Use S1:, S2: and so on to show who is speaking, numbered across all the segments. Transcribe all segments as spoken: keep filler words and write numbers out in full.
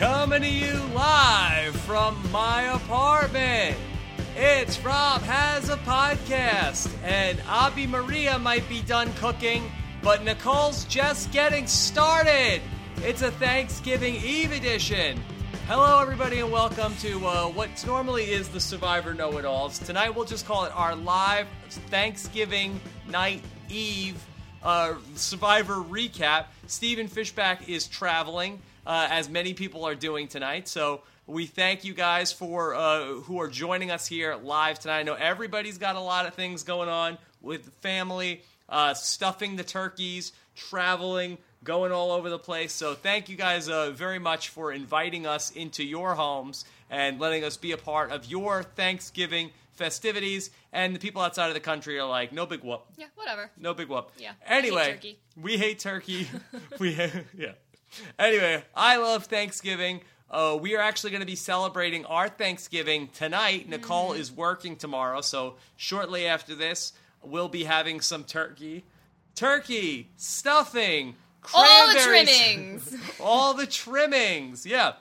S1: Coming to you live from my apartment. It's Rob Has a Podcast, and Abby Maria might be done cooking, but Nicole's just getting started. It's a Thanksgiving Eve edition. Hello, everybody, and welcome to uh, what normally is the Survivor Know-It-Alls. Tonight, we'll just call it our live Thanksgiving Night Eve uh, Survivor recap. Stephen Fishback is traveling, uh, as many people are doing tonight, so we thank you guys for uh, who are joining us here live tonight. I know everybody's got a lot of things going on with family, uh, stuffing the turkeys, traveling, going all over the place. So thank you guys uh, very much for inviting us into your homes and letting us be a part of your Thanksgiving festivities. And the people outside of the country are like, no big whoop.
S2: Yeah, whatever.
S1: No big whoop.
S2: Yeah.
S1: Anyway,
S2: I hate turkey.
S1: we hate turkey. we ha- yeah. Anyway, I love Thanksgiving. Uh, we are actually going to be celebrating our Thanksgiving tonight. Nicole mm. is working tomorrow, so shortly after this, we'll be having some turkey. Turkey, stuffing,
S2: all the
S1: cranberries.
S2: trimmings.
S1: all the trimmings, yeah.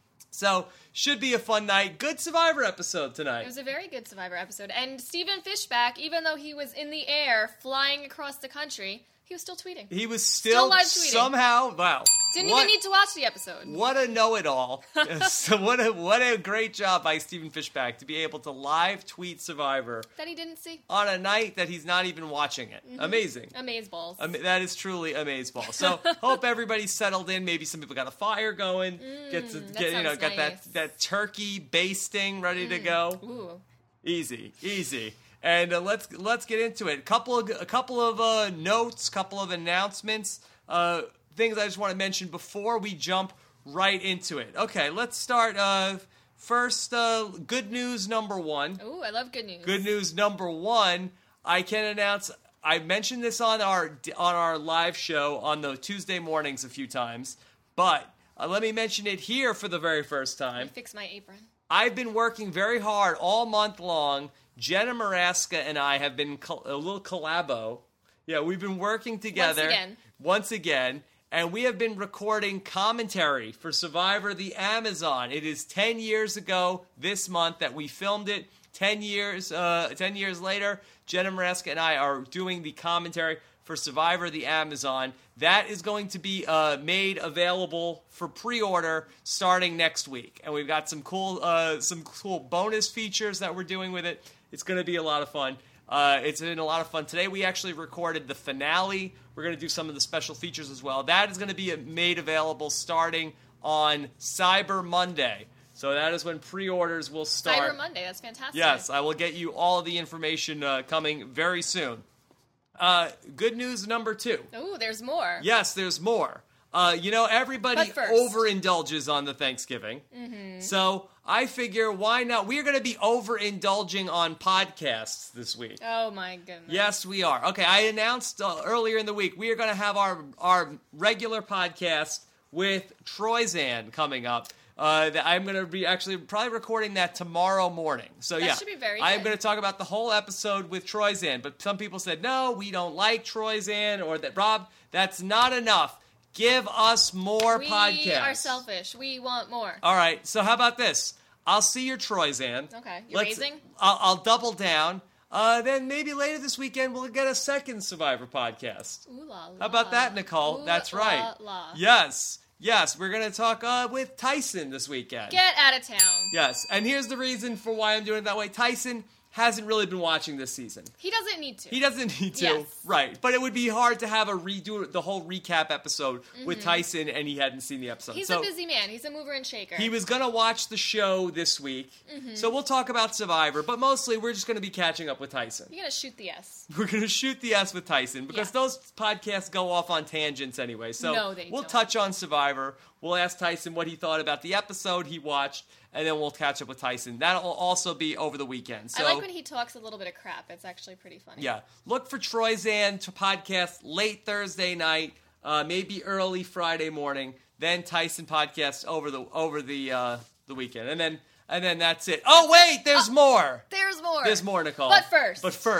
S1: So, should be a fun night. Good Survivor episode tonight.
S2: It was a very good Survivor episode. And Stephen Fishback, even though he was in the air, flying across the country, he was still tweeting.
S1: He was still,
S2: still live tweeting.
S1: Somehow, wow.
S2: Didn't
S1: what,
S2: even need to watch the episode.
S1: What a know-it-all. so what a what a great job by Stephen Fishback to be able to live tweet Survivor.
S2: That he didn't see.
S1: On a night that he's not even watching it. Mm-hmm. Amazing.
S2: Amazeballs.
S1: Am- that is truly amazeballs. So hope everybody's settled in. Maybe some people got a fire going.
S2: Mm,
S1: get to
S2: that
S1: get you know got
S2: nice.
S1: that, that turkey basting ready
S2: mm.
S1: to go.
S2: Ooh.
S1: Easy, easy. And uh, let's let's get into it. A couple of a couple of uh, notes, couple of announcements, uh, things I just want to mention before we jump right into it. Okay, let's start. Uh, first, uh, good news number one.
S2: Ooh, I love good news.
S1: Good news number one. I can announce. I mentioned this on our on our live show on the Tuesday mornings a few times, but uh, let me mention it here for the very first time.
S2: Fix my apron.
S1: I've been working very hard all month long. Jenna Maraska and I have been col- a little collabo. Yeah, we've been working together.
S2: Once again.
S1: Once again. And we have been recording commentary for Survivor the Amazon. It is ten years ago this month that we filmed it. Ten years, uh, ten years later, Jenna Maraska and I are doing the commentary for Survivor the Amazon. That is going to be uh, made available for pre-order starting next week. And we've got some cool, uh, some cool bonus features that we're doing with it. It's going to be a lot of fun. Uh, it's been a lot of fun. Today we actually recorded the finale. We're going to do some of the special features as well. That is going to be made available starting on Cyber Monday. So that is when pre-orders will start.
S2: Cyber Monday, that's fantastic.
S1: Yes, I will get you all of the information uh, coming very soon. Uh, good news number two.
S2: Ooh, there's more.
S1: Yes, there's more. Uh, you know, everybody
S2: But first.
S1: overindulges on the Thanksgiving.
S2: Mm-hmm.
S1: So I figure, why not? We're going to be overindulging on podcasts this week.
S2: Oh, my goodness.
S1: Yes, we are. Okay, I announced uh, earlier in the week, we are going to have our, our regular podcast with Troyzan coming up. Uh, that I'm going to be actually probably recording that tomorrow morning. So
S2: that
S1: yeah,
S2: should be very good.
S1: I'm going to talk about the whole episode with Troyzan. But some people said, no, we don't like Troyzan, or that, Rob, that's not enough. Give us more
S2: we
S1: podcasts.
S2: We are selfish. We want more.
S1: All right, so how about this? I'll see your Troyzan.
S2: Okay, you're
S1: Let's,
S2: raising?
S1: I'll, I'll double down. Uh, then maybe later this weekend we'll get a second Survivor podcast.
S2: Ooh la la.
S1: How about that, Nicole?
S2: Ooh
S1: That's
S2: la
S1: right.
S2: La.
S1: Yes. Yes, we're going to talk uh, with Tyson this weekend.
S2: Get out of town.
S1: Yes, and here's the reason for why I'm doing it that way. Tyson hasn't really been watching this season.
S2: He doesn't need to.
S1: He doesn't need to.
S2: Yes.
S1: Right. But it would be hard to have a redo the whole recap episode mm-hmm. with Tyson and he hadn't seen the episode.
S2: He's
S1: so
S2: a busy man. He's a mover and shaker.
S1: He was going to watch the show this week. Mm-hmm. So we'll talk about Survivor, but mostly we're just going to be catching up with Tyson.
S2: You're going to shoot the S.
S1: We're going to shoot the S with Tyson because yeah. those podcasts go off on tangents anyway. So
S2: no, they
S1: we'll
S2: don't.
S1: touch on Survivor. We'll ask Tyson what he thought about the episode he watched, and then we'll catch up with Tyson. That'll also be over the weekend. So,
S2: I like when he talks a little bit of crap. It's actually pretty funny.
S1: Yeah. Look for Troyzan to podcast late Thursday night, uh, maybe early Friday morning. Then Tyson podcast over the over the uh, the weekend, and then and then that's it. Oh wait, there's
S2: oh,
S1: more.
S2: There's more.
S1: There's more, Nicole.
S2: But first,
S1: but first,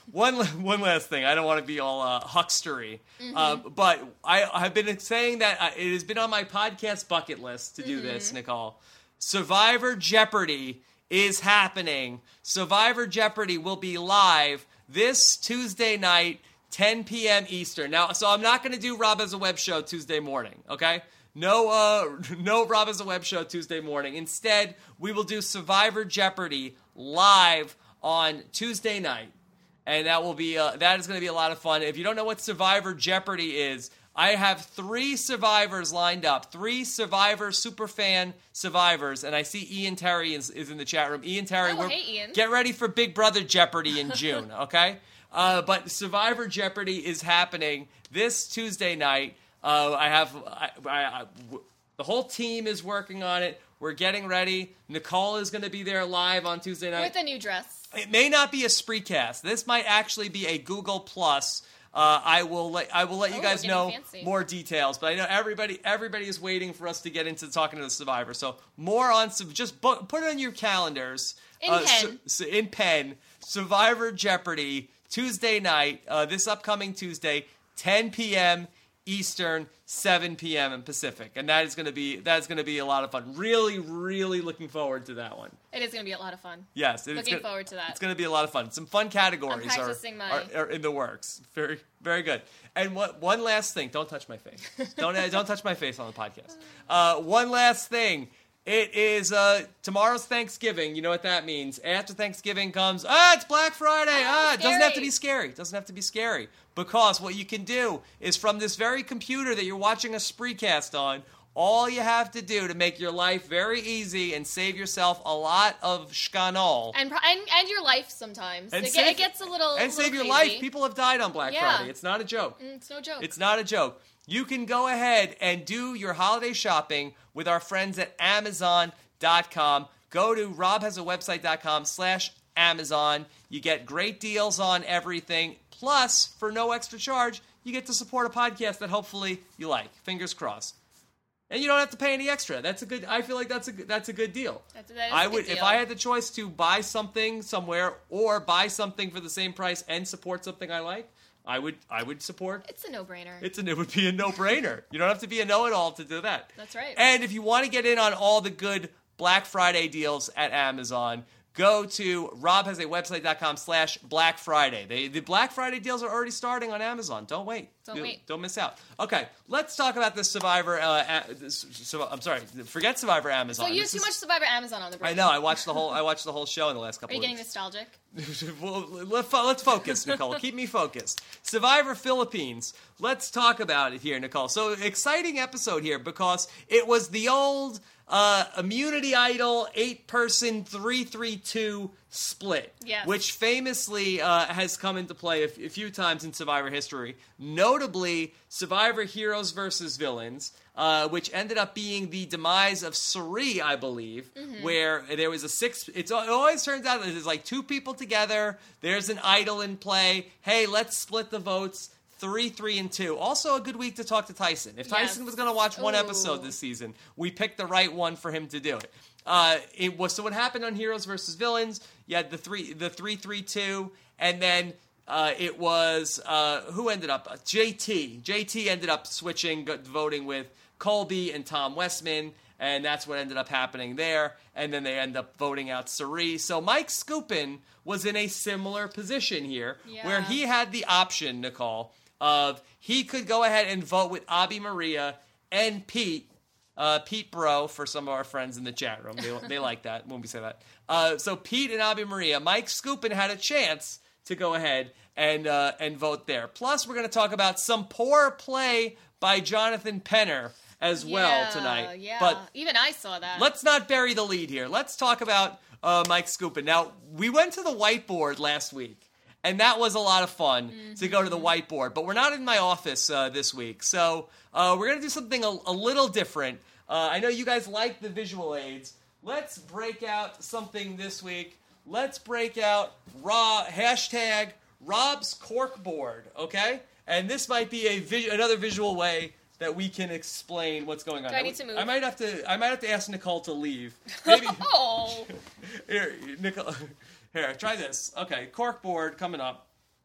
S1: one one last thing. I don't want to be all uh, huckstery,
S2: Mm-hmm.
S1: um, but I I have been saying that uh, it has been on my podcast bucket list to do
S2: Mm-hmm.
S1: this, Nicole. Survivor Jeopardy is happening. Survivor Jeopardy will be live this Tuesday night, ten p.m. Eastern. Now, so I'm not going to do Rob as a Web Show Tuesday morning, okay? No, uh, no Rob as a Web Show Tuesday morning. Instead, we will do Survivor Jeopardy live on Tuesday night, and that will be uh, that is going to be a lot of fun. If you don't know what Survivor Jeopardy is, I have three survivors lined up, three Survivor superfan survivors, and I see Ian Terry is, is in the chat room. Ian Terry,
S2: Oh,
S1: we're,
S2: hey, Ian.
S1: get ready for Big Brother Jeopardy in June, okay? Uh, but Survivor Jeopardy is happening this Tuesday night. Uh, I have I, I, I, w- the whole team is working on it. We're getting ready. Nicole is going to be there live on Tuesday night.
S2: With a new dress.
S1: It may not be a Spreecast. This might actually be a Google Plus. Uh, I will let I will let you
S2: Oh,
S1: guys
S2: getting
S1: know
S2: fancy.
S1: more details, but I know everybody everybody is waiting for us to get into talking to the Survivor. So more on just book, put it on your calendars
S2: In
S1: uh,
S2: pen.
S1: su- su- in pen. Survivor Jeopardy Tuesday night. Uh, this upcoming Tuesday, ten p.m. Eastern, seven p.m. in Pacific, and that is going to be that is going to be a lot of fun. Really, really looking forward to that one.
S2: It is going to be a lot of fun.
S1: Yes, it's
S2: Looking
S1: gonna,
S2: forward to that.
S1: It's going to be a lot of fun. Some fun categories
S2: I'm
S1: are,
S2: practicing my-
S1: are, are in the works. Very, very good. And what, one last thing. Don't touch my face. don't uh, don't touch my face on the podcast. Uh, one last thing. It is uh, tomorrow's Thanksgiving. You know what that means. After Thanksgiving comes, ah, it's Black Friday.
S2: Ah,
S1: Ah, it doesn't have to
S2: scary.
S1: be scary. It doesn't have to be scary. Because what you can do is from this very computer that you're watching a Spreecast on, all you have to do to make your life very easy and save yourself a lot of schkanol.
S2: And, pro- and and your life sometimes.
S1: And
S2: it,
S1: save-
S2: get, it gets a little
S1: And
S2: little
S1: save your
S2: crazy.
S1: life. People have died on Black
S2: Yeah.
S1: Friday. It's not a joke.
S2: Mm, It's no joke.
S1: It's not a joke. You can go ahead and do your holiday shopping with our friends at Amazon dot com. Go to robhasawebsite.com slash Amazon. You get great deals on everything. Plus, for no extra charge, you get to support a podcast that hopefully you like. Fingers crossed. And you don't have to pay any extra. That's a good. I feel like that's a good- that's a good deal.
S2: That's, that is
S1: I
S2: a good
S1: would,
S2: deal.
S1: if I had the choice to buy something somewhere or buy something for the same price and support something I like, I would. I would support.
S2: It's a no-brainer.
S1: It's an, it would be a no-brainer. You don't have to be a know-it-all to do that.
S2: That's right.
S1: And if you want to get in on all the good Black Friday deals at Amazon, go to robhasawebsite.com slash Black Friday. They, the Black Friday deals are already starting on Amazon. Don't wait.
S2: Don't wait.
S1: Don't miss out. Okay, let's talk about this Survivor. Uh, a, this, so, I'm sorry. Forget Survivor Amazon.
S2: so you have
S1: This
S2: too
S1: is-
S2: much Survivor Amazon on the brain.
S1: I know. I watched the whole. I watched the whole show in the last
S2: Are
S1: couple
S2: you
S1: of
S2: getting
S1: weeks.
S2: nostalgic?
S1: well, let's, fo- let's focus, Nicole. Keep me focused. Survivor Philippines. Let's talk about it here, Nicole. So, exciting episode here because it was the old uh, Immunity Idol eight-person three three two split,
S2: Yes.
S1: which famously uh, has come into play a, f- a few times in Survivor history. Notably, Survivor Heroes versus Villains, uh, which ended up being the demise of Suri, I believe, where there was a six. It's, it always turns out that there's like two people together. There's an idol in play. Hey, let's split the votes. Three, three, and two. Also, a good week to talk to Tyson. If Tyson
S2: Yes.
S1: was going to watch one
S2: Ooh.
S1: episode this season, we picked the right one for him to do it. Uh, it was so. What happened on Heroes versus Villains? You had the three, the three, three, two, and then uh, it was uh, who ended up uh, J T. J T ended up switching, go- voting with Colby and Tom Westman, and that's what ended up happening there. And then they end up voting out Suri. So Mike Skupin was in a similar position here,
S2: Yeah.
S1: where he had the option, Nicole, of he could go ahead and vote with Abi Maria and Pete, uh, Pete Bro, for some of our friends in the chat room. They, they like that when we say that. Uh, so Pete and Abi Maria, Mike Skupin had a chance to go ahead and uh, and vote there. Plus, we're going to talk about some poor play by Jonathan Penner as well
S2: Yeah,
S1: tonight.
S2: Yeah,
S1: But
S2: even I saw that.
S1: let's not bury the lead here. Let's talk about uh, Mike Skupin. Now, we went to the whiteboard last week, and that was a lot of fun
S2: Mm-hmm.
S1: to go to the whiteboard. But we're not in my office uh, this week, so uh, we're going to do something a, a little different. Uh, I know you guys like the visual aids. Let's break out something this week. Let's break out raw hashtag Rob's Corkboard, okay? And this might be a vis- another visual way that we can explain what's going on.
S2: Do I need to move?
S1: I might have to. I might have to ask Nicole to leave. Maybe
S2: Oh,
S1: here, Nicole. Here, try this. Okay, corkboard coming up.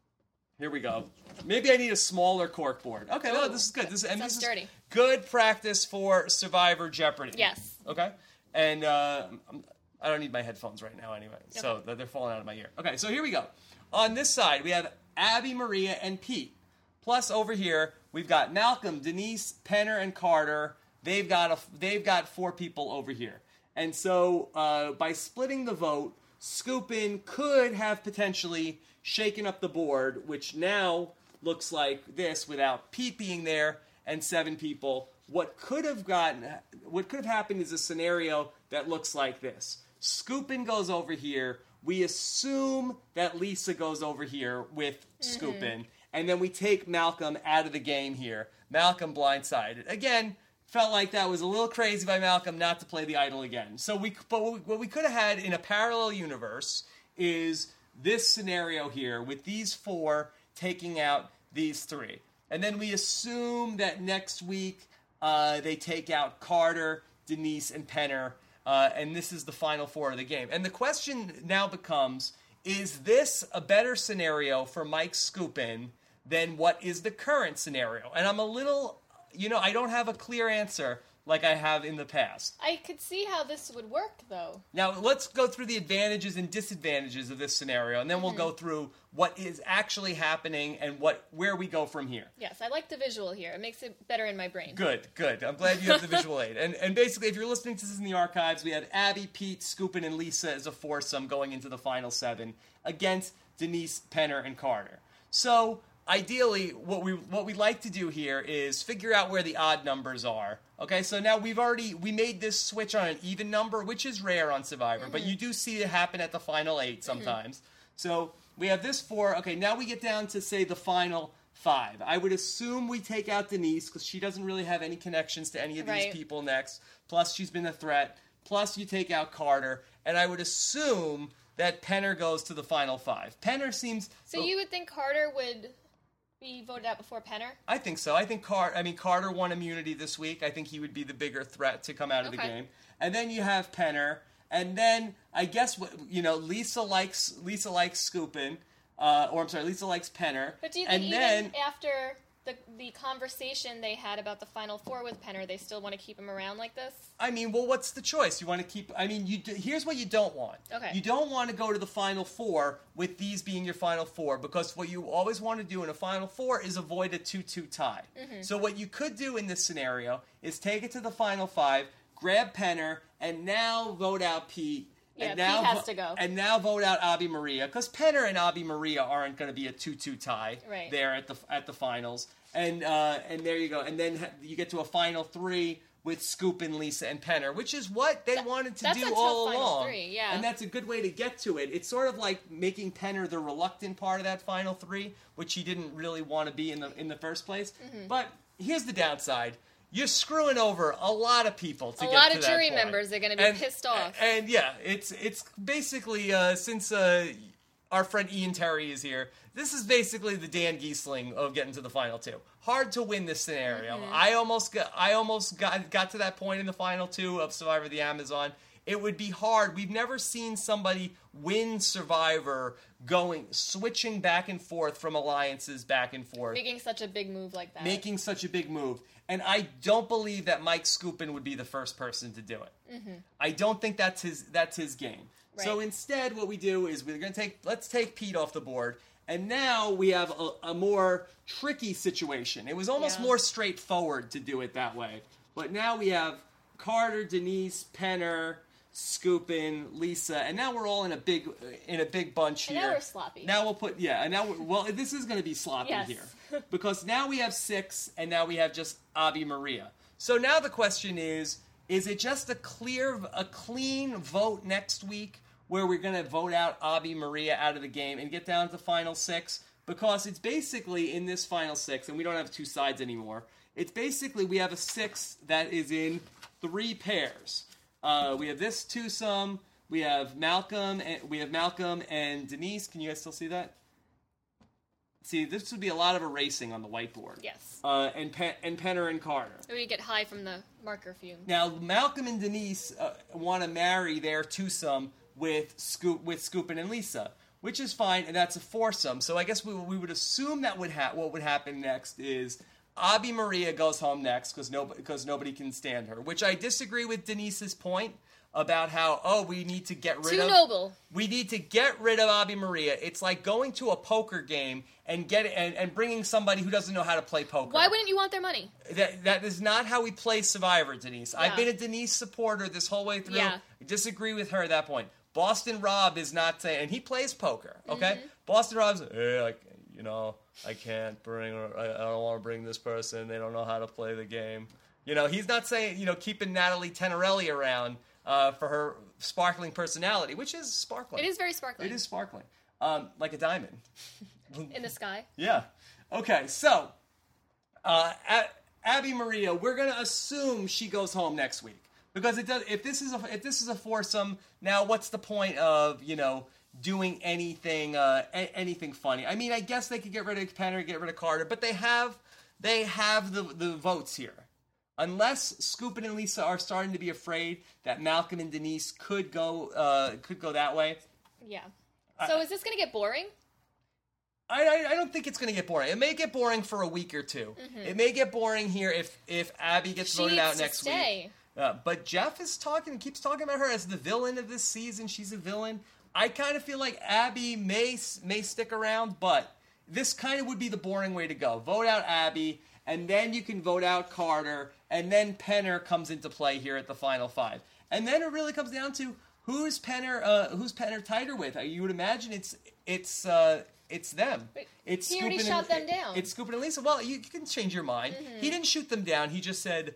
S1: Here we go. Maybe I need a smaller cork board. Okay, no,
S2: Ooh,
S1: this is good. This is, and
S2: sounds
S1: this is
S2: dirty.
S1: good practice for Survivor Jeopardy.
S2: Yes.
S1: Okay? And uh, I'm, I don't need my headphones right now anyway,
S2: Yep.
S1: so they're falling out of my ear. Okay, so here we go. On this side, we have Abby, Maria, and Pete. Plus, over here, we've got Malcolm, Denise, Penner, and Carter. They've got a, they've got four people over here. And so, uh, by splitting the vote, Scoopin could have potentially shaken up the board, which now looks like this without Pete being there and seven people. What could have gotten, what could have happened is a scenario that looks like this. Scoopin goes over here. We assume that Lisa goes over here with mm-hmm. Scoopin, and then we take Malcolm out of the game here. Malcolm blindsided. Again, felt like that was a little crazy by Malcolm not to play the idol again. So we, but what we, what we could have had in a parallel universe is this scenario here with these four taking out these three. And then we assume that next week uh, they take out Carter, Denise, and Penner, uh, and this is the final four of the game. And the question now becomes, is this a better scenario for Mike Scoopin than what is the current scenario? And I'm a little, you know, I don't have a clear answer like I have in the past.
S2: I could see how this would work, though.
S1: Now, let's go through the advantages and disadvantages of this scenario, and then we'll mm-hmm. go through what is actually happening and what where we go from here.
S2: Yes, I like the visual here. It makes it better in my brain.
S1: Good, good. I'm glad you have the visual aid. And and basically, if you're listening to this in the archives, we have Abby, Pete, Scoopin, and Lisa as a foursome going into the final seven against Denise, Penner, and Carter. So, ideally, what we what we like to do here is figure out where the odd numbers are. Okay, so now we've already we made this switch on an even number, which is rare on Survivor, mm-hmm. but you do see it happen at the final eight sometimes. Mm-hmm. So we have this four. Okay, now we get down to say the final five. I would assume we take out Denise because she doesn't really have any connections to any of
S2: right.
S1: these people next. Plus, she's been a threat. Plus, you take out Carter, and I would assume that Penner goes to the final five. Penner seems.
S2: So you would think Carter would be voted out before Penner?
S1: I think so. I think Car- I mean Carter won immunity this week. I think he would be the bigger threat to come out of
S2: okay.
S1: the game. And then you have Penner, and then I guess what you know Lisa likes Lisa likes Scoopin, uh, or I'm sorry, Lisa likes Penner.
S2: But do you
S1: and
S2: think
S1: then,
S2: even after the the conversation they had about the final four with Penner, they still want to keep him around like this?
S1: I mean, well, what's the choice? You want to keep... I mean, you do, here's what you don't want.
S2: Okay.
S1: You don't want to go to the final four with these being your final four, because what you always want to do in a final four is avoid a two two tie. Mm-hmm. So what you could do in this scenario is take it to the final five, grab Penner, and now vote out Pete.
S2: Yeah,
S1: and now
S2: Pete has
S1: vo-
S2: to go.
S1: And now vote out Abby Maria, because Penner and Abby Maria aren't going to be a two two tie
S2: right.
S1: there at the at the finals. And uh, and there you go. And then you get to a final three with Scoopin, Lisa, and Penner, which is what they
S2: that,
S1: wanted to
S2: that's
S1: do
S2: a tough
S1: all
S2: final
S1: along.
S2: Three, yeah.
S1: And that's a good way to get to it. It's sort of like making Penner the reluctant part of that final three, which he didn't really want to be in the in the first place. Mm-hmm. But here's the downside. You're screwing over a lot of people to
S2: a
S1: get
S2: lot
S1: to
S2: of
S1: that
S2: jury
S1: point.
S2: members are going to be
S1: and,
S2: pissed off.
S1: And, and yeah, it's it's basically uh, since uh, our friend Ian Terry is here, this is basically the Dan Giesling of getting to the final two. Hard to win this scenario. Mm-hmm. I almost got I almost got got to that point in the final two of Survivor the Amazon. It would be hard. We've never seen somebody win Survivor going switching back and forth from alliances back and forth.
S2: Making such a big move like that.
S1: Making such a big move. And I don't believe that Mike Scoopin would be the first person to do it. Mm-hmm. I don't think that's his that's his game. Right. So instead, what we do is we're going to take let's take Pete off the board, and now we have a, a more tricky situation. It was almost
S2: yeah.
S1: more straightforward to do it that way, but now we have Carter, Denise, Penner, Scoopin, Lisa, and now we're all in a big in a big bunch
S2: and
S1: here.
S2: now we're sloppy.
S1: Now we'll put yeah, and now we're, well this is going to be sloppy
S2: yes.
S1: here because now we have six, and now we have just Abby Maria. So now the question is: is it just a clear, a clean vote next week where we're going to vote out Abby Maria out of the game and get down to the final six? Because it's basically in this final six, and we don't have two sides anymore. It's basically we have a six that is in three pairs. Uh, we have this twosome. We have Malcolm. And we have Malcolm and Denise. Can you guys still see that? See, this would be a lot of erasing on the whiteboard.
S2: Yes.
S1: Uh, and Pen- and Penner and Carter.
S2: We get high from the marker fume.
S1: Now, Malcolm and Denise uh, want to marry their twosome with Scoop with Scoopin and Lisa. which is fine, and that's a foursome. So I guess we we would assume that would ha- what would happen next is Abi Maria goes home next because no, because nobody can stand her. Which I disagree with Denise's point about how, oh, we need to get rid
S2: Too
S1: of...
S2: Too noble.
S1: We need to get rid of Abi Maria. It's like going to a poker game and get and, and bringing somebody who doesn't know how to play poker.
S2: Why wouldn't you want their money?
S1: That That is not how we play Survivor, Denise. Yeah. I've been a Denise supporter this whole way through.
S2: Yeah.
S1: I disagree with her at that point. Boston Rob is not saying... And he plays poker, okay? Mm-hmm. Boston Rob's... Hey, I, you know, I can't bring... I, I don't want to bring this person. They don't know how to play the game. You know, he's not saying, you know, keeping Natalie Tenorelli around... Uh, for her sparkling personality, which is sparkling.
S2: It is very sparkling.
S1: It is sparkling. Um, like a diamond.
S2: In the sky.
S1: Yeah. Okay, so, uh, A- Abi Maria, we're going to assume she goes home next week. Because it does. If this is a if this is a foursome, now what's the point of, you know, doing anything uh, a- anything funny? I mean, I guess they could get rid of Penner, get rid of Carter, but they have they have the the votes here. Unless Scoopin' and Lisa are starting to be afraid that Malcolm and Denise could go uh, could go that way.
S2: Yeah. So I, is this going to get boring?
S1: I, I I don't think it's going to get boring. It may get boring for a week or two. Mm-hmm. It may get boring here if if Abi gets
S2: she
S1: voted
S2: needs
S1: out
S2: to
S1: next
S2: stay.
S1: week. Uh, but Jeff is talking, keeps talking about her as the villain of this season. She's a villain. I kind of feel like Abi may may stick around, but this kind of would be the boring way to go. Vote out Abi, and then you can vote out Carter. And then Penner comes into play here at the final five. And then it really comes down to who's Penner uh, who's Penner tighter with. You would imagine it's it's uh, it's them.
S2: But
S1: it's
S2: he already
S1: Scoopin'
S2: shot
S1: and,
S2: them down.
S1: It's Scoopin' and Lisa. Well, you, you can change your mind. Mm-hmm. He didn't shoot them down. He just said,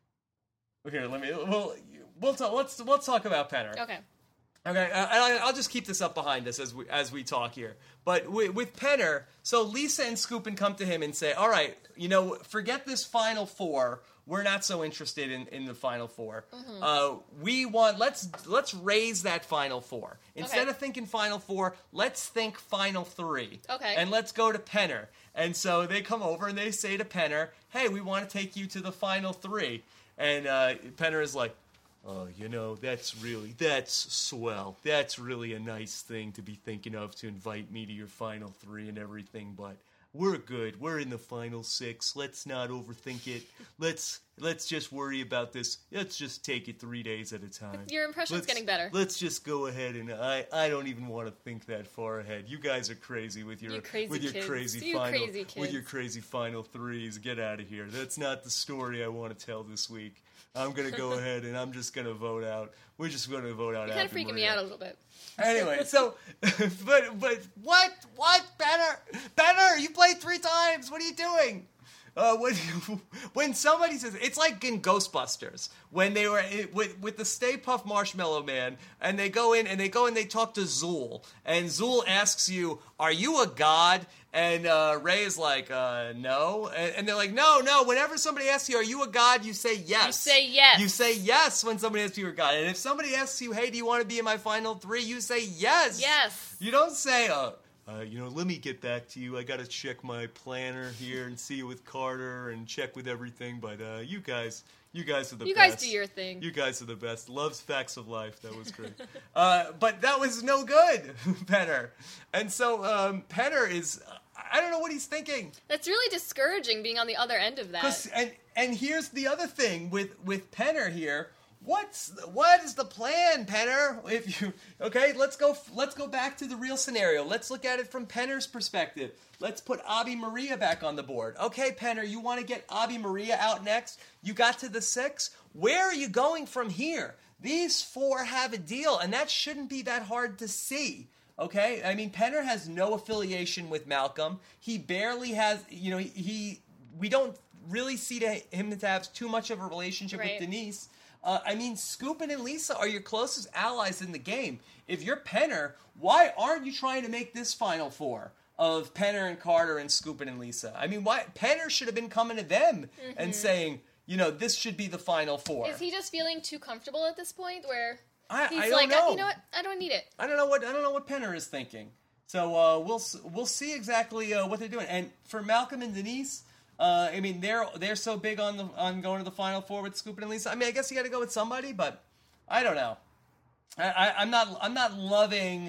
S1: "Okay, let me. We'll we'll talk. Let's let's talk about Penner."
S2: Okay.
S1: Okay, uh, I'll just keep this up behind us as we as we talk here. But with, with Penner, so Lisa and Scoopin' come to him and say, "All right, you know, forget this final four. We're not so interested in, in the final four. Mm-hmm. Uh, we want let's let's raise that final four. Instead
S2: okay.
S1: of thinking final four, let's think final three.
S2: Okay.
S1: And let's go to Penner." And so they come over and they say to Penner, "Hey, we want to take you to the final three." And uh, Penner is like, "Oh, you know, that's really, that's swell. That's really a nice thing to be thinking of to invite me to your final three and everything, but we're good. We're in the final six. Let's not overthink it. Let's let's just worry about this. Let's just take it three days at a time."
S2: Your impression's
S1: let's,
S2: getting better.
S1: Let's just go ahead and I, I don't even want to think that far ahead. You guys are crazy with your
S2: you crazy
S1: with your
S2: kids.
S1: crazy
S2: you
S1: final
S2: crazy kids.
S1: with your crazy final threes. Get out of here. That's not the story I want to tell this week. I'm going to go ahead and I'm just going to vote out. We're just going to vote out.
S2: You're kind of freaking
S1: Maria.
S2: me out a little bit.
S1: Anyway, so, but, but, what, what, Penner? Penner, you played three times. What are you doing? Uh, when, when somebody says, it's like in Ghostbusters, when they were with, with the Stay Puft Marshmallow Man, and they go in and they go and they talk to Zool, and Zool asks you, "Are you a god?" And uh, Ray is like, uh, no. And, and they're like, no, no. Whenever somebody asks you, "Are you a god?" you say yes.
S2: You say yes.
S1: You say yes when somebody asks you, "Are you a god?" And if somebody asks you, "Hey, do you want to be in my final three?" you say yes.
S2: Yes.
S1: You don't say, uh, uh, you know, let me get back to you. I got to check my planner here and see with Carter and check with everything. But uh, you guys, you guys are the
S2: you
S1: best.
S2: You guys do your thing.
S1: You guys are the best. Loves Facts of Life. That was great. uh, but that was no good, Penner. And so um, Penner is, I don't know what he's thinking.
S2: That's really discouraging being on the other end of that.
S1: And and here's the other thing with, with Penner here. What's what is the plan, Penner? If you okay, let's go. Let's go back to the real scenario. Let's look at it from Penner's perspective. Let's put Abi Maria back on the board. Okay, Penner, you want to get Abi Maria out next? You got to the six. Where are you going from here? These four have a deal, and that shouldn't be that hard to see. Okay, I mean, Penner has no affiliation with Malcolm. He barely has. You know, he. he we don't really see to him to have too much of a relationship
S2: right.
S1: with Denise. Uh, I mean, Scoopin' and Lisa are your closest allies in the game. If you're Penner, why aren't you trying to make this Final Four of Penner and Carter and Scoopin' and Lisa? I mean, why Penner should have been coming to them mm-hmm. and saying, you know, this should be the Final Four.
S2: Is he just feeling too comfortable at this point, where
S1: I,
S2: he's
S1: I don't
S2: like,
S1: know.
S2: you know what, I don't need it.
S1: I don't know what I don't know what Penner is thinking. So uh, we'll we'll see exactly uh, what they're doing. And for Malcolm and Denise. Uh, I mean, they're they're so big on the on going to the Final Four with Scoopin' and Lisa. I mean, I guess you got to go with somebody, but I don't know. I, I, I'm not I'm not loving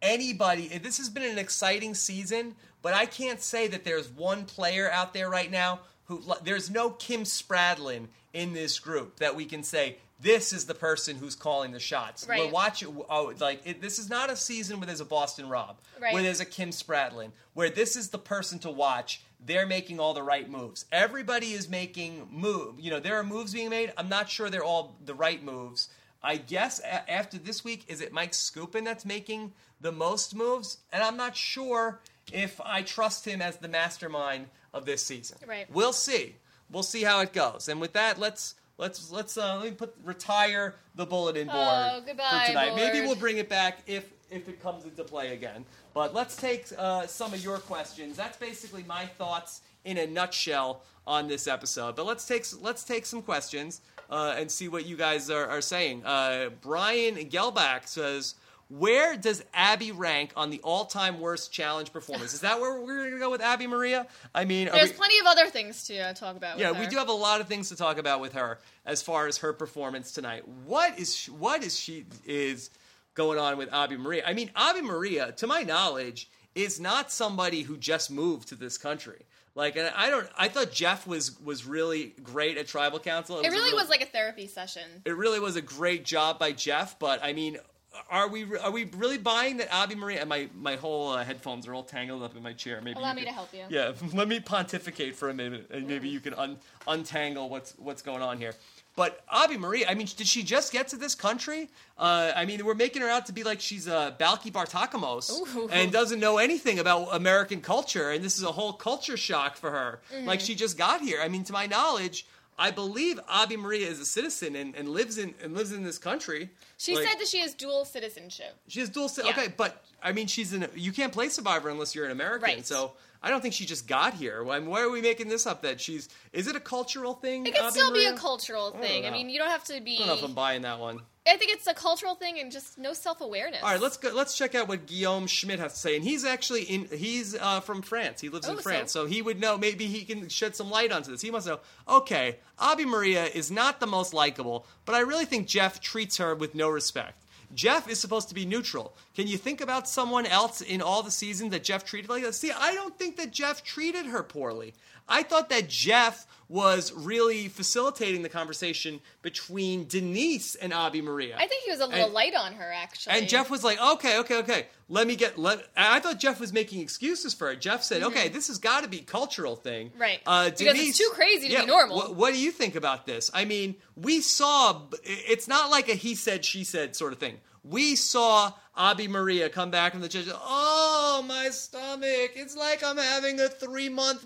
S1: anybody. This has been an exciting season, but I can't say that there's one player out there right now who there's no Kim Spradlin in this group that we can say this is the person who's calling the shots.
S2: Right.
S1: We're watching. Oh, like it, this is not a season where there's a Boston Rob,
S2: right.
S1: where there's a Kim Spradlin, where this is the person to watch. They're making all the right moves. Everybody is making move. You know, there are moves being made. I'm not sure they're all the right moves. I guess a- after this week, is it Mike Skupin that's making the most moves? And I'm not sure if I trust him as the mastermind of this season.
S2: Right.
S1: We'll see. We'll see how it goes. And with that, let's let's let's uh, let me put retire the bulletin board
S2: oh, goodbye,
S1: for tonight.
S2: board.
S1: Maybe we'll bring it back if if it comes into play again. But let's take uh, some of your questions. That's basically my thoughts in a nutshell on this episode. But let's take let's take some questions uh, and see what you guys are, are saying. Uh, Brian Gelbach says, where does Abby rank on the all-time worst challenge performance? Is that where we're going to go with Abby Maria? I mean,
S2: there's
S1: we,
S2: plenty of other things to uh, talk about.
S1: Yeah,
S2: with
S1: we
S2: her.
S1: do have a lot of things to talk about with her as far as her performance tonight. What is she, what is she is going on with Abby Maria? I mean, Abby Maria, to my knowledge, is not somebody who just moved to this country. Like, and I don't. I thought Jeff was was really great at Tribal Council.
S2: It, it
S1: was
S2: really
S1: real,
S2: was like a therapy session.
S1: It really was a great job by Jeff. But I mean, are we are we really buying that Abby Maria? And my my whole uh, headphones are all tangled up in my chair. Maybe
S2: allow
S1: you
S2: me
S1: could,
S2: to help you.
S1: Yeah, let me pontificate for a minute, and maybe you can un, untangle what's what's going on here. But Abby Maria, I mean, did she just get to this country? Uh, I mean, we're making her out to be like she's uh, Balki Bartakamos
S2: Ooh.
S1: and doesn't know anything about American culture, and this is a whole culture shock for her. Mm-hmm. Like, she just got here. I mean, to my knowledge, I believe Abby Maria is a citizen and, and lives in and lives in this country.
S2: She
S1: like,
S2: said that she has dual citizenship.
S1: She has dual
S2: Yeah.
S1: Okay, but I mean, she's in. You can't play Survivor unless you're an American.
S2: Right.
S1: So I don't think she just got here. I mean, why are we making this up? That she's is it a cultural thing?
S2: It can
S1: Abby
S2: still
S1: Maria?
S2: be a cultural thing. I,
S1: know.
S2: I mean, you don't have to be.
S1: I don't know if I'm buying that one.
S2: I think it's a cultural thing and just no self-awareness.
S1: All right, let's go, let's check out what Guillaume Schmidt has to say. And he's actually in. He's uh, from France. He lives
S2: Oh,
S1: in France,
S2: so-
S1: so he would know. Maybe he can shed some light onto this. He must know. Okay, Abby Maria is not the most likable, but I really think Jeff treats her with no respect. Jeff is supposed to be neutral. Can you think about someone else in all the seasons that Jeff treated like that? See, I don't think that Jeff treated her poorly. I thought that Jeff was really facilitating the conversation between Denise and Abby Maria.
S2: I think he was a little
S1: And-
S2: light on her, actually.
S1: And Jeff was like, okay, okay, okay. Let me get. Let. I thought Jeff was making excuses for it. Jeff said, okay, this has got to be a cultural thing.
S2: Right.
S1: Uh,
S2: Because
S1: Denise,
S2: it's too crazy to
S1: yeah,
S2: be normal.
S1: What, what do you think about this? I mean, we saw. It's not like a he said, she said sort of thing. We saw Abby Maria come back from the church. Oh, my stomach. It's like I'm having a three-month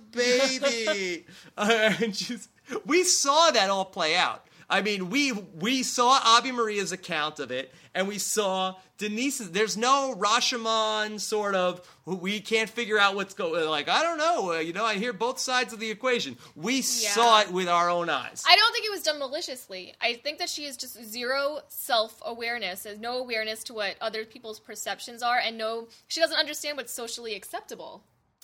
S1: baby. uh, and just, we saw that all play out. I mean, we we saw Abby Maria's account of it, and we saw Denise's. There's no Rashomon sort of, we can't figure out what's going, like, I don't know, uh, you know, I hear both sides of the equation. We
S2: Yeah.
S1: saw it with our own eyes.
S2: I don't think it was done maliciously. I think that she has just zero self-awareness. There's no awareness to what other people's perceptions are, and no, she doesn't understand what's socially acceptable.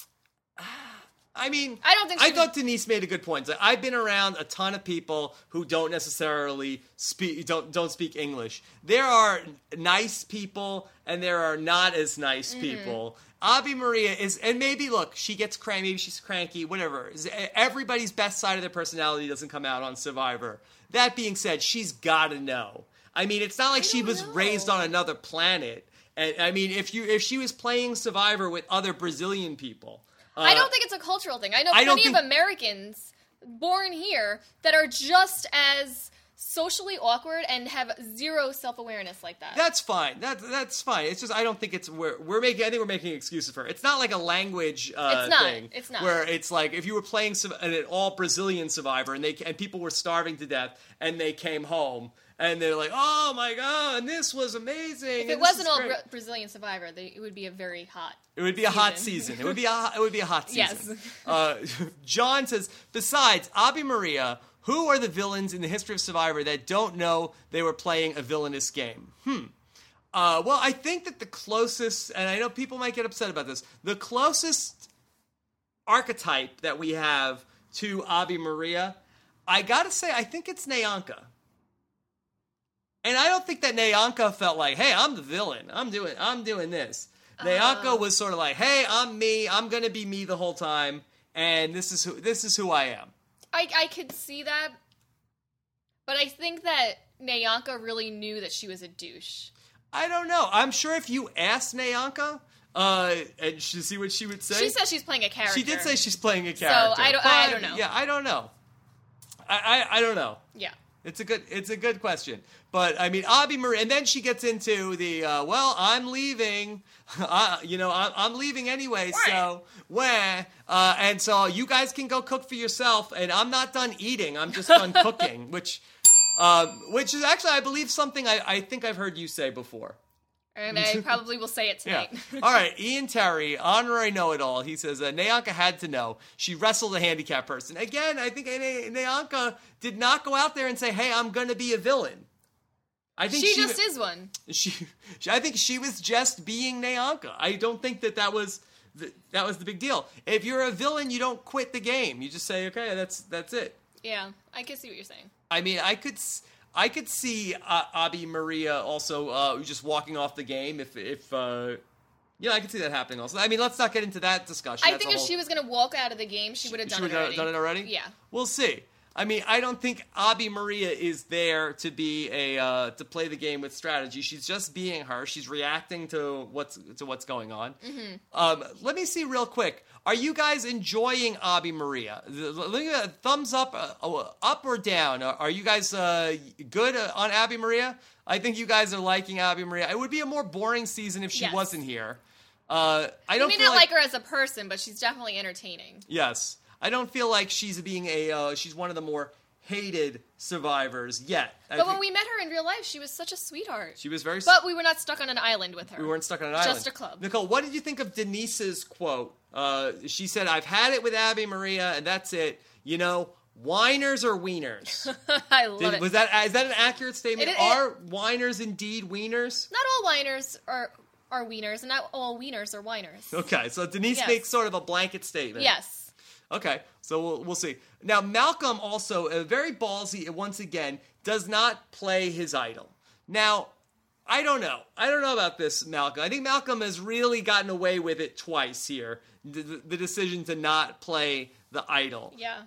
S1: I mean,
S2: I don't think
S1: I
S2: she
S1: thought Denise made a good point. I've been around a ton of people who don't necessarily speak don't don't speak English. There are nice people and there are not as nice
S2: Mm-hmm.
S1: people. Abby Maria is, and maybe look, she gets cranky, maybe she's cranky, whatever. Everybody's best side of their personality doesn't come out on Survivor. That being said, she's got to know. I mean, it's not like
S2: I
S1: she
S2: don't
S1: was
S2: know.
S1: raised on another planet. And I mean, if you if she was playing Survivor with other Brazilian people.
S2: I
S1: uh,
S2: don't think it's a cultural thing. I know
S1: I don't
S2: plenty
S1: think-
S2: of Americans born here that are just as socially awkward and have zero self-awareness like that.
S1: That's fine. That that's fine. It's just I don't think it's we're we're making. I think we're making excuses for it. It's not like a language uh,
S2: It's not.
S1: thing.
S2: It's not.
S1: Where it's like if you were playing some, an all Brazilian Survivor and they and people were starving to death and they came home and they're like, oh my god, and this was amazing.
S2: if
S1: and
S2: it
S1: this
S2: wasn't
S1: is
S2: all
S1: great."
S2: Bra- Brazilian Survivor, they, it would be a very hot.
S1: It would be a hot
S2: season.
S1: season. It would be a it would be a hot season.
S2: Yes.
S1: uh, John says, besides Abby Maria, who are the villains in the history of Survivor that don't know they were playing a villainous game? Hmm. Uh, well, I think that the closest, and I know people might get upset about this, the closest archetype that we have to Abby Maria, I gotta say, I think it's Nyanka. And I don't think that Nyanka felt like, hey, I'm the villain. I'm doing I'm doing this. Nyanka
S2: Oh.
S1: was sort of like, hey, I'm me. I'm going to be me the whole time. And this is who this is who I am.
S2: I, I could see that. But I think that Nyanka really knew that she was a douche.
S1: I don't know. I'm sure if you asked Nyanka, uh, and she see what she would say.
S2: She says she's playing a character.
S1: She did say she's playing a character.
S2: So I don't,
S1: but,
S2: I don't know.
S1: Yeah, I don't know. I, I, I don't know.
S2: Yeah.
S1: It's a good it's a good question. But, I mean, Abi Marie, and then she gets into the, uh, well, I'm leaving. uh, you know, I'm, I'm leaving anyway, so, wah. Uh, and so you guys can go cook for yourself, and I'm not done eating. I'm just done cooking, which, uh, which is actually, I believe, something I, I think I've heard you say before.
S2: And I probably will say it tonight.
S1: Yeah. All right, Ian Terry, honorary know-it-all. He says, uh, Nyanka had to know. She wrestled a handicapped person. Again, I think Nyanka did not go out there and say, hey, I'm going to be a villain. I think
S2: she,
S1: she
S2: just is one.
S1: She, she, I think she was just being Nyanka. I don't think that that was the, that was the big deal. If you're a villain, you don't quit the game. You just say, okay, that's that's it.
S2: Yeah, I can see what you're saying.
S1: I mean, I could... I could see uh, Abi Maria also uh, just walking off the game if, if uh, yeah, I could see that happening also. I mean, let's not get into that discussion.
S2: I
S1: That's
S2: think if
S1: whole...
S2: she was going to walk out of the game, she would have done,
S1: done, done it already.
S2: Yeah.
S1: We'll see. I mean, I don't think Abi Maria is there to be a uh, to play the game with strategy. She's just being her. She's reacting to what's to what's going on. Mm-hmm. Um, let me see real quick. Are you guys enjoying Abi Maria? Let me get a thumbs up, uh, up or down. Are you guys uh, good on Abi Maria? I think you guys are liking Abi Maria. It would be a more boring season if she
S2: Yes.
S1: wasn't here. Uh, I don't.
S2: You may
S1: feel
S2: not
S1: like...
S2: like her as a person, but she's definitely entertaining.
S1: Yes. I don't feel like she's being a, uh, she's one of the more hated survivors yet. I
S2: But when
S1: think
S2: we met her in real life, she was such a sweetheart.
S1: she was very,
S2: But we were not stuck on an island with her.
S1: we weren't stuck on an
S2: Just
S1: island.
S2: a club.
S1: Nicole, what did you think of Denise's quote? Uh, she said, I've had it with Abi Maria and that's it. You know, whiners or wieners?
S2: I love
S1: Did,
S2: it.
S1: was that, is that an accurate statement?
S2: It- it-
S1: Are whiners indeed wieners?
S2: Not all whiners are, are wieners, and not all wieners are whiners.
S1: Okay, so Denise
S2: Yes.
S1: makes sort of a blanket statement.
S2: Yes.
S1: Okay, so we'll, we'll see. Now, Malcolm also, uh, very ballsy, once again, does not play his idol. Now, I don't know. I don't know about this, Malcolm. I think Malcolm has really gotten away with it twice here, the, the decision to not play the idol.
S2: Yeah.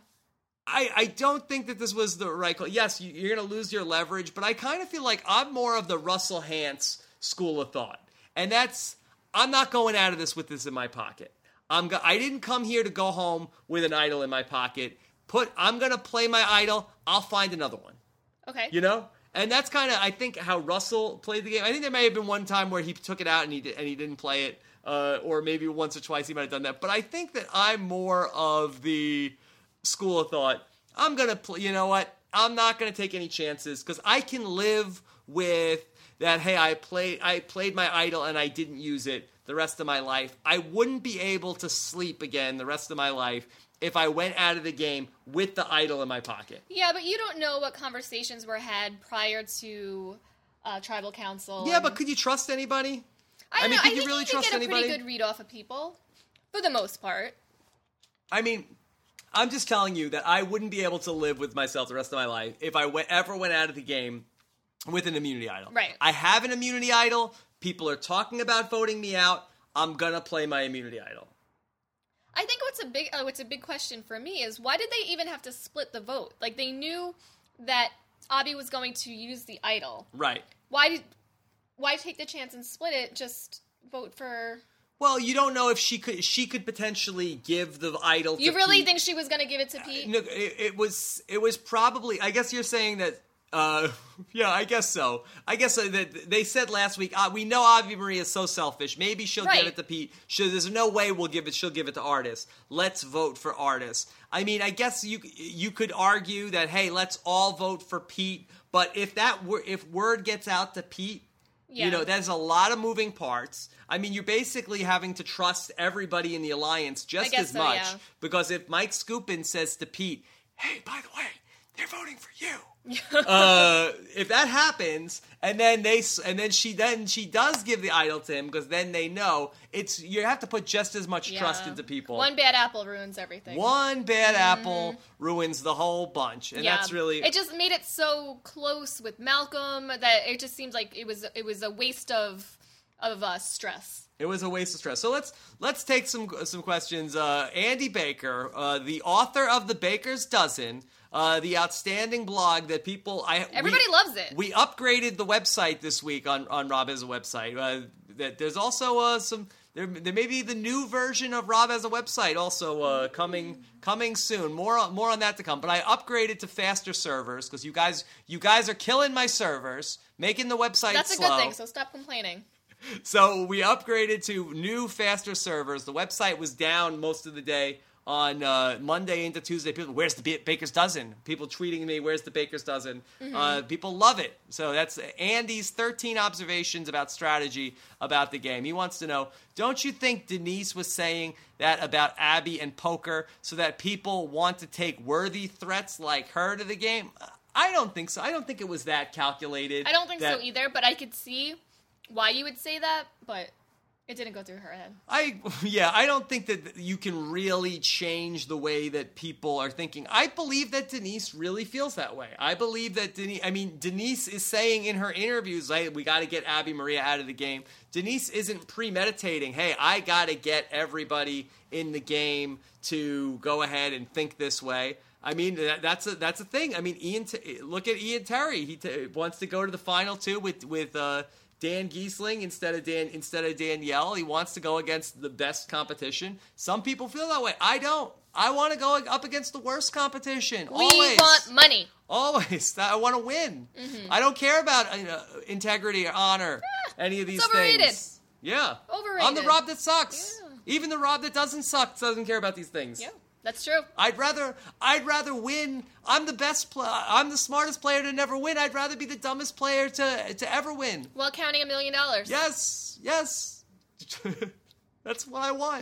S1: I, I don't think that this was the right call. Yes, you, you're going to lose your leverage, but I kind of feel like I'm more of the Russell Hantz school of thought. And that's, I'm not going out of this with this in my pocket. I'm go- I didn't come here to go home with an idol in my pocket. Put I'm going to play my idol. I'll find another one.
S2: Okay.
S1: You know? And that's kind of, I think, how Russell played the game. I think there may have been one time where he took it out and he, did, and he didn't play it. Uh, or maybe once or twice he might have done that. But I think that I'm more of the school of thought. I'm going to play, you know what? I'm not going to take any chances because I can live with that, hey, I played, I played my idol and I didn't use it the rest of my life. I wouldn't be able to sleep again the rest of my life if I went out of the game with the idol in my pocket.
S2: Yeah, but you don't know what conversations were had prior to uh, tribal council.
S1: Yeah,
S2: and-
S1: but could you trust anybody?
S2: I,
S1: I mean,
S2: know,
S1: could
S2: I
S1: you
S2: think
S1: really
S2: you
S1: trust
S2: can get a
S1: anybody?
S2: pretty good read off of people, for the most part.
S1: I mean, I'm just telling you that I wouldn't be able to live with myself the rest of my life if I went, ever went out of the game with an immunity idol.
S2: Right.
S1: I have an immunity idol. People are talking about voting me out. I'm gonna play my immunity idol.
S2: I think what's a big uh, what's a big question for me is why did they even have to split the vote? Like they knew that Abi was going to use the idol.
S1: Right.
S2: Why did why take the chance and split it? Just vote for.
S1: Well, you don't know if she could. She could potentially give the idol.
S2: You
S1: to
S2: really
S1: Pete.
S2: think she was going to give it to Pete?
S1: No, it, it was. It was probably. I guess you're saying that. Uh, yeah, I guess so. I guess uh, that they said last week. Uh, we know Abi Maria is so selfish. Maybe she'll
S2: Right.
S1: give it to Pete. She, there's no way we'll give it. She'll give it to Artis. Let's vote for Artis. I mean, I guess you you could argue that hey, let's all vote for Pete. But if that were if word gets out to Pete.
S2: Yeah.
S1: You know, there's a lot of moving parts. I mean, you're basically having to trust everybody in the alliance just
S2: guess
S1: as
S2: so,
S1: much.
S2: yeah.
S1: Because if Mike Skupin says to Pete, hey, by the way, they're voting for you. uh, if that happens, and then they, and then she, then she does give the idol to him, because then they know it's, you have to put just as much
S2: Yeah.
S1: trust into people.
S2: One bad apple ruins everything.
S1: One bad apple ruins the whole bunch. And
S2: yeah.
S1: that's really...
S2: It just made it so close with Malcolm that it just seems like it was it was a waste of of uh, stress.
S1: It was a waste of stress. So let's let's take some some questions. Uh, Andy Baker, uh, the author of The Baker's Dozen, uh, the outstanding blog that people I
S2: everybody
S1: we,
S2: loves it.
S1: We upgraded the website this week on on Rob Has a Website. Uh, that there's also uh, some there there may be the new version of Rob Has a Website also uh, coming coming soon. More on, more on that to come. But I upgraded to faster servers because you guys you guys are killing my servers, making the website
S2: That's
S1: slow.
S2: a good thing. So stop complaining.
S1: So we upgraded to new, faster servers. The website was down most of the day on uh, Monday into Tuesday. People, where's the B- Baker's Dozen? People tweeting me, where's the Baker's Dozen? Mm-hmm. Uh, people love it. So that's Andy's thirteen observations about strategy about the game. He wants to know, don't you think Denise was saying that about Abby and poker so that people want to take worthy threats like her to the game? I don't think so. I don't think it was that calculated.
S2: I don't think
S1: that-
S2: so either, but I could see why you would say that, but it didn't go through her head.
S1: I yeah, I don't think that you can really change the way that people are thinking. I believe that Denise really feels that way. I believe that Denise, I mean, Denise is saying in her interviews, like, we got to get Abby Maria out of the game. Denise isn't premeditating, hey, I got to get everybody in the game to go ahead and think this way. I mean, that, that's a that's a thing. I mean, Ian, look at Ian Terry. He t- wants to go to the final two with with uh, Dan Giesling instead of Dan instead of Danielle. He wants to go against the best competition. Some people feel that way. I don't. I want to go up against the worst competition.
S2: We
S1: Always.
S2: want money.
S1: Always. I want to win. Mm-hmm. I don't care about uh, integrity or honor. Eh, any of these
S2: it's overrated.
S1: things. Yeah.
S2: Overrated.
S1: I'm the Rob that sucks.
S2: Yeah.
S1: Even the Rob that doesn't suck doesn't care about these things.
S2: Yeah. That's true.
S1: I'd rather I'd rather win. I'm the best pl- I'm the smartest player to never win. I'd rather be the dumbest player to to ever win.
S2: While counting a million dollars.
S1: Yes. Yes. That's what I want.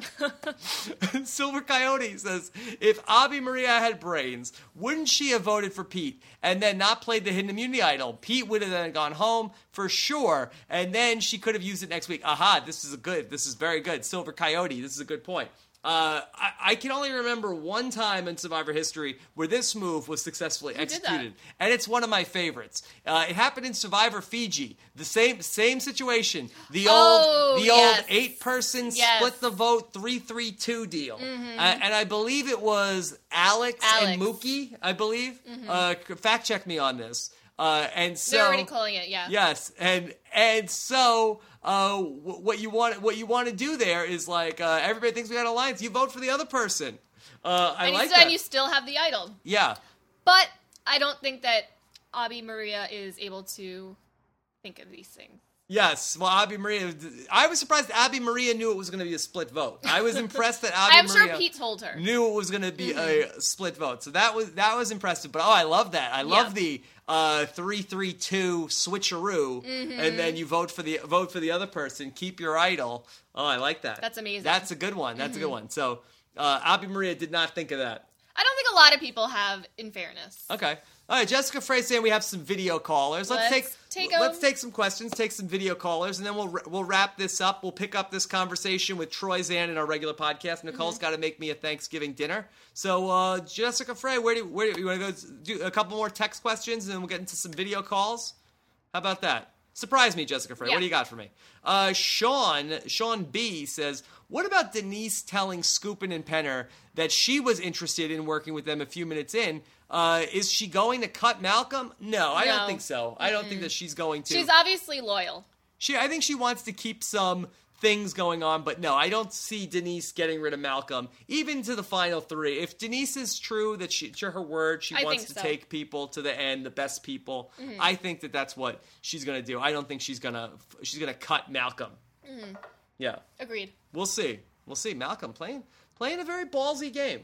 S1: Silver Coyote says, if Abby Maria had brains, wouldn't she have voted for Pete and then not played the hidden immunity idol? Pete would have then gone home for sure, and then she could have used it next week. Aha, this is a good, this is very good. Silver Coyote, this is a good point. Uh, I, I can only remember one time in Survivor history where this move was successfully
S2: Who
S1: executed, and it's one of my favorites. Uh, it happened in Survivor Fiji. The same same situation. The
S2: oh,
S1: old the
S2: yes.
S1: old eight person
S2: yes.
S1: split the vote three three two deal,
S2: mm-hmm.
S1: uh, and I believe it was Alex,
S2: Alex.
S1: and Mookie. I believe. Mm-hmm. Uh, fact check me on this. Uh, and so
S2: they're already calling it, yeah.
S1: Yes, and and so uh, w- what you want what you want to do there is like uh, everybody thinks we got an alliance. You vote for the other person. Uh, I
S2: and
S1: like
S2: you still,
S1: that.
S2: And you still have the idol.
S1: Yeah,
S2: but I don't think that Abby Maria is able to think of these things.
S1: Yes, well, Abby Maria. I was surprised Abby Maria knew it was going to be a split vote. I was impressed that Abby
S2: I'm
S1: Maria
S2: sure Pete told her.
S1: knew it was going to be
S2: mm-hmm.
S1: a split vote. So that was that was impressive. But oh, I love that. I love
S2: yeah.
S1: the uh, three three two switcheroo,
S2: mm-hmm.
S1: and then you vote for the vote for the other person. Keep your idol. Oh, I like that.
S2: That's amazing.
S1: That's a good one. That's
S2: mm-hmm.
S1: a good one. So uh, Abby Maria did not think of that.
S2: I don't think a lot of people have, in fairness.
S1: Okay. All right, Jessica Frey saying we have some video callers. Let's,
S2: let's
S1: take,
S2: take
S1: let's
S2: em.
S1: take some questions, take some video callers, and then we'll we'll wrap this up. We'll pick up this conversation with Troy Zan in our regular podcast. Nicole's mm-hmm. got to make me a Thanksgiving dinner. So, uh, Jessica Frey, where do you, where do you, you want to go? Do a couple more text questions, and then we'll get into some video calls. How about that? Surprise me, Jessica Frey.
S2: Yeah.
S1: What do you got for me? Uh, Sean Sean B says, what about Denise telling Scoopin and Penner that she was interested in working with them a few minutes in? Uh, is she going to cut Malcolm? No, I
S2: no.
S1: don't think so. I don't mm-hmm. think that she's going to.
S2: She's obviously loyal.
S1: She, I think she wants to keep some things going on, but no, I don't see Denise getting rid of Malcolm, even to the final three. If Denise is true that she, to her word, she
S2: I
S1: wants to
S2: so.
S1: take people to the end, the best people. Mm-hmm. I think that that's what she's going to do. I don't think she's going to she's going to cut Malcolm.
S2: Mm-hmm.
S1: Yeah.
S2: Agreed.
S1: We'll see. We'll see. Malcolm playing playing a very ballsy game.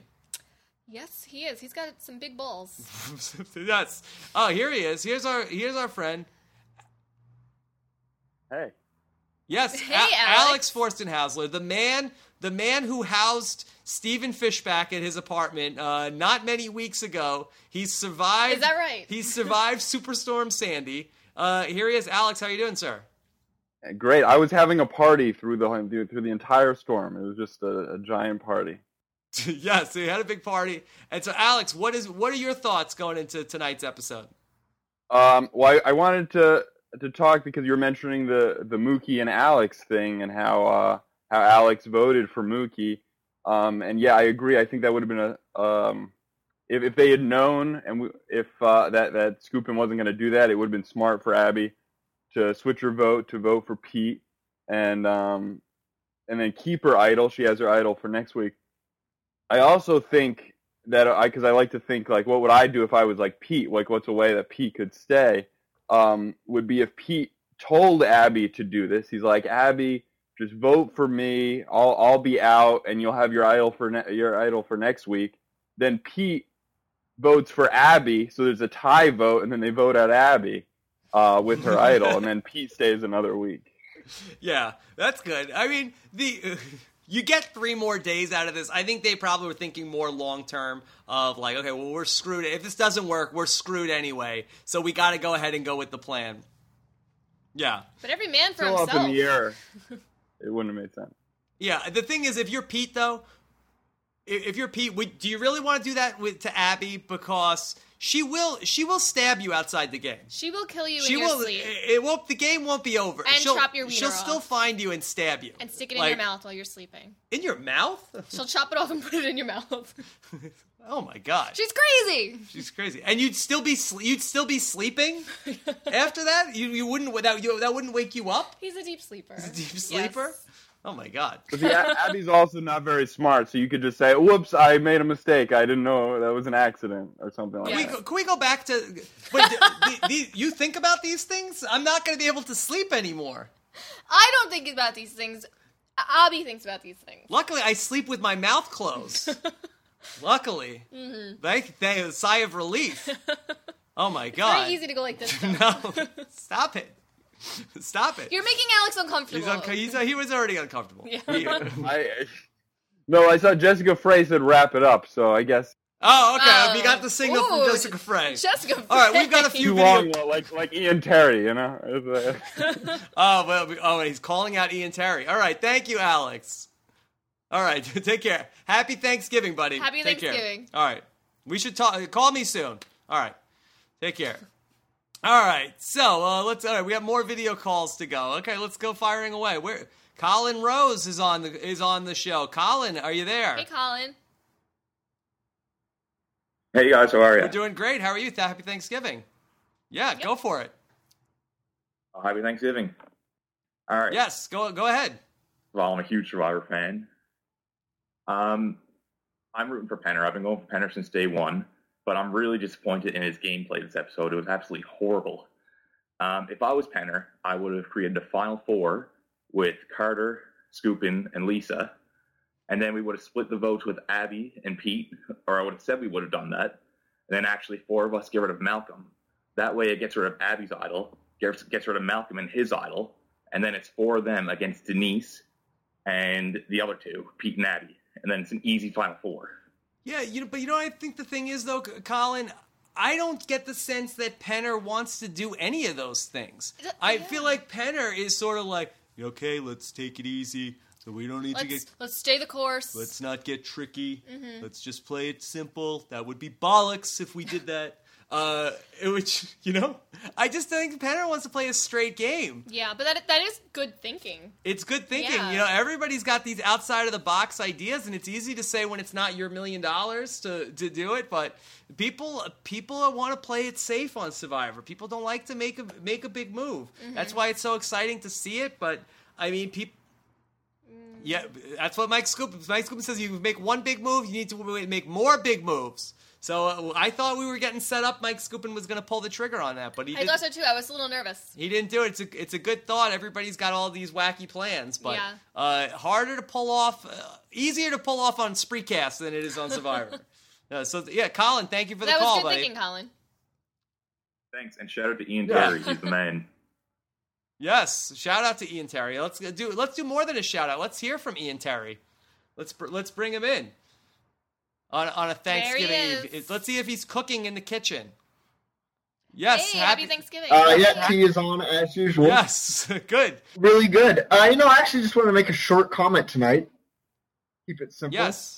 S2: Yes, he is. He's got some big balls.
S1: Yes. Oh, here he is. Here's our here's our friend.
S3: Hey.
S1: Yes,
S2: hey,
S1: A-
S2: Alex.
S1: Alex Forstenhausler, the man, the man who housed Stephen Fishback at his apartment uh, not many weeks ago. He's survived.
S2: Is that right?
S1: He's survived Superstorm Sandy. Uh, here he is, Alex. How are you doing, sir?
S3: Great. I was having a party through the through the entire storm. It was just a, a giant party.
S1: Yes, so he had a big party. And so, Alex, what is what are your thoughts going into tonight's episode?
S3: Um, well, I, I wanted to to talk because you're mentioning the the Mookie and Alex thing and how uh, how Alex voted for Mookie. Um, and yeah, I agree. I think that would have been a um, if if they had known and we, if uh, that that Skupin wasn't going to do that, it would have been smart for Abby to switch her vote to vote for Pete and um, and then keep her idol. She has her idol for next week. I also think that I, because I like to think like, what would I do if I was like Pete? Like, what's a way that Pete could stay? Um, would be if Pete told Abby to do this. He's like, Abby, just vote for me. I'll I'll be out, and you'll have your idol for ne- your idol for next week. Then Pete votes for Abby, so there's a tie vote, and then they vote out Abby uh, with her idol, and then Pete stays another week.
S1: Yeah, that's good. I mean, the uh, you get three more days out of this. I think they probably were thinking more long term of like, okay, well, we're screwed. If this doesn't work, we're screwed anyway. So we got to go ahead and go with the plan. Yeah.
S2: But every man for
S3: Still
S2: himself.
S3: up in the air. It wouldn't have made sense.
S1: Yeah, the thing is, if you're Pete, though, if if you're Pete, would, do you really want to do that with to Abby? Because she will, she will stab you outside the game.
S2: She will kill you
S1: She
S2: in your
S1: will.
S2: sleep.
S1: It won't. The game won't be over.
S2: And
S1: she'll,
S2: chop your wiener
S1: She'll
S2: off.
S1: still find you and stab you
S2: And stick it in
S1: Like,
S2: your mouth while you're sleeping.
S1: In your mouth?
S2: She'll chop it off and put it in your mouth.
S1: Oh my god.
S2: She's crazy.
S1: She's crazy. And you'd still be sle- you'd still be sleeping after that. You you wouldn't that you that wouldn't wake you up.
S2: He's a deep sleeper.
S1: He's a deep sleeper.
S2: Yes.
S1: Oh my god.
S3: But see, Abby's also not very smart, so you could just say, "Whoops, I made a mistake. I didn't know that was an accident," or something like
S1: Can we,
S2: Yes.
S1: go, can we go back to? Wait, the, the, the, you think about these things? I'm not going to be able to sleep anymore.
S2: I don't think about these things. Abby thinks about these things.
S1: Luckily, I sleep with my mouth closed. Luckily, mm-hmm. thank, thank, a sigh of relief. Oh my god!
S2: Very easy to go like this. Though.
S1: No, stop it. Stop it.
S2: You're making Alex uncomfortable.
S1: He's, un- he's uh, he was already uncomfortable.
S2: Yeah.
S1: He-
S3: I, no, I saw Jessica Frey said wrap it up, so I guess
S1: oh, okay.
S2: Oh.
S1: We got the signal
S2: Ooh,
S1: from Jessica Frey.
S2: Jessica Frey.
S1: All right, we've got a few
S3: too
S1: video.
S3: long, like like Ian Terry, you know.
S1: Oh, well, we- oh, he's calling out Ian Terry. All right, thank you, Alex. All right, take care. Happy Thanksgiving, buddy.
S2: Happy
S1: take
S2: Thanksgiving.
S1: Care. All right, we should talk. Call me soon. All right, take care. All right, so uh, let's. All right, we have more video calls to go. Okay, let's go firing away. Where Colin Rose is on the is on the show. Colin, are you there?
S2: Hey, Colin.
S4: Hey guys, how are you?
S1: We're doing great. How are you? Th- Happy Thanksgiving. Yeah,
S2: Yep.
S1: go for it.
S4: Oh, happy Thanksgiving. All right.
S1: Yes, go go ahead.
S4: Well, I'm a huge Survivor fan. Um, I'm rooting for Penner. I've been going for Penner since day one, but I'm really disappointed in his gameplay this episode. It was absolutely horrible. Um, if I was Penner, I would have created a Final Four with Carter, Skupin, and Lisa, and then we would have split the votes with Abby and Pete, or I would have said we would have done that, and then actually four of us get rid of Malcolm. That way it gets rid of Abby's idol, gets, gets rid of Malcolm and his idol, and then it's four of them against Denise and the other two, Pete and Abby, and then it's an easy Final Four.
S1: Yeah, you know, but you know, I think the thing is though, C- Colin, I don't get the sense that Penner wants to do any of those things.
S2: Th-
S1: I
S2: yeah.
S1: feel like Penner is sort of like, okay, let's take it easy. So we don't need to
S2: Let's
S1: get.
S2: let's stay the course.
S1: Let's not get tricky.
S2: Mm-hmm.
S1: Let's just play it simple. That would be bollocks if we did that. uh, which you know, I just think Penner wants to play a straight game.
S2: Yeah, but that that is good thinking.
S1: It's good thinking.
S2: Yeah.
S1: You know, everybody's got these outside of the box ideas, and it's easy to say when it's not your million dollars to to do it. But people people want to play it safe on Survivor. People don't like to make a make a big move.
S2: Mm-hmm.
S1: That's why it's so exciting to see it. But I mean, people. Yeah, that's what Mike Scoop. Mike Scoop says. You make one big move, you need to make more big moves. So uh, I thought we were getting set up. Mike Scoopin was going to pull the trigger on that, but he
S2: I
S1: didn't.
S2: thought so too. I was a little nervous.
S1: He didn't do it. It's a, it's a good thought. Everybody's got all these wacky plans, but
S2: Yeah.
S1: uh, harder to pull off, uh, easier to pull off on Spreecast than it is on Survivor. uh, so, yeah, Colin, thank you for the
S2: That
S1: call,
S2: was good
S1: buddy.
S2: thinking, Colin.
S4: Thanks, and shout out to Ian
S1: Yeah.
S4: Terry. He's the man.
S1: Yes, shout out to Ian Terry. Let's do let's do more than a shout out. Let's hear from Ian Terry. Let's br- let's bring him in on on a Thanksgiving
S2: There he
S1: Eve.
S2: is.
S1: Let's see if he's cooking in the kitchen. Yes,
S2: Hey, happy Thanksgiving.
S5: Uh, yeah, tea is on as usual.
S1: Yes, good.
S5: Really good. Uh, you know, I actually just want to make a short comment tonight. Keep it simple.
S1: Yes.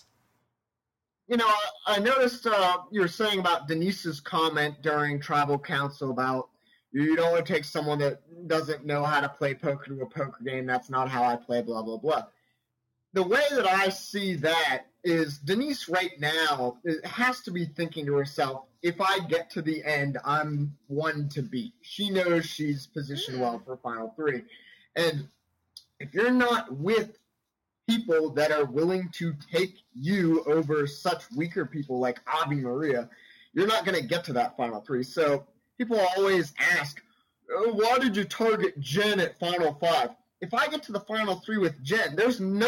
S5: You know, I, I noticed uh, you were saying about Denise's comment during Tribal Council about, You don't want to take someone that doesn't know how to play poker to a poker game. That's not how I play, blah, blah, blah. The way that I see that is Denise right now has to be thinking to herself, if I get to the end, I'm one to beat. She knows she's positioned well for Final Three. And if you're not with people that are willing to take you over such weaker people like Abi Maria, you're not going to get to that Final Three. So people always ask, oh, why did you target Jen at Final Five? If I get to the Final Three with Jen, there's no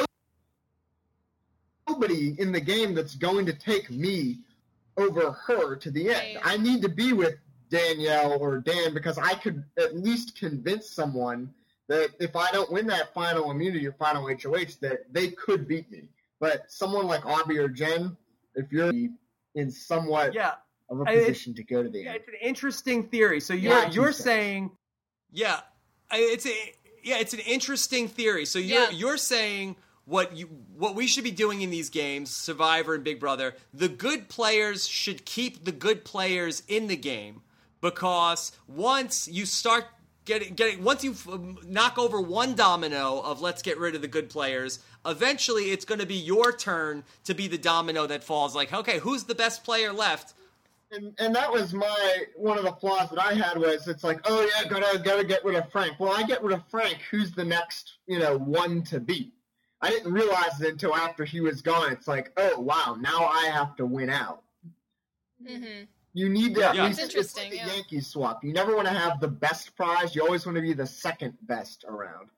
S5: nobody in the game that's going to take me over her to the end.
S2: Right.
S5: I need to be with Danielle or Dan because I could at least convince someone that if I don't win that final immunity or final H O H, that they could beat me. But someone like Aubrey or Jen, if you're in somewhat
S1: Yeah.
S5: of a
S1: I-
S5: position to go to the
S1: Yeah,
S5: end.
S1: it's an interesting theory. So you're
S5: Yeah,
S1: you're
S5: two cents.
S1: saying, yeah, I- it's a yeah, it's an interesting theory. So you're
S2: Yeah.
S1: you're saying what you what we should be doing in these games, Survivor and Big Brother, the good players should keep the good players in the game, because once you start getting getting once you um, knock over one domino of let's get rid of the good players, eventually it's going to be your turn to be the domino that falls. Like, okay, who's the best player left?
S5: And, and that was my one of the flaws that I had was it's like, oh yeah, gotta gotta get rid of Frank. Well, I get rid of Frank. Who's the next, you know, one to beat? I didn't realize it until after he was gone. It's like, oh wow, now I have to win out.
S2: Mm-hmm.
S5: You need to at
S1: Yeah.
S5: least
S2: It's
S5: it's like
S2: interesting,
S5: the
S2: yeah.
S5: Yankees swap. You never want to have the best prize. You always want to be the second best around.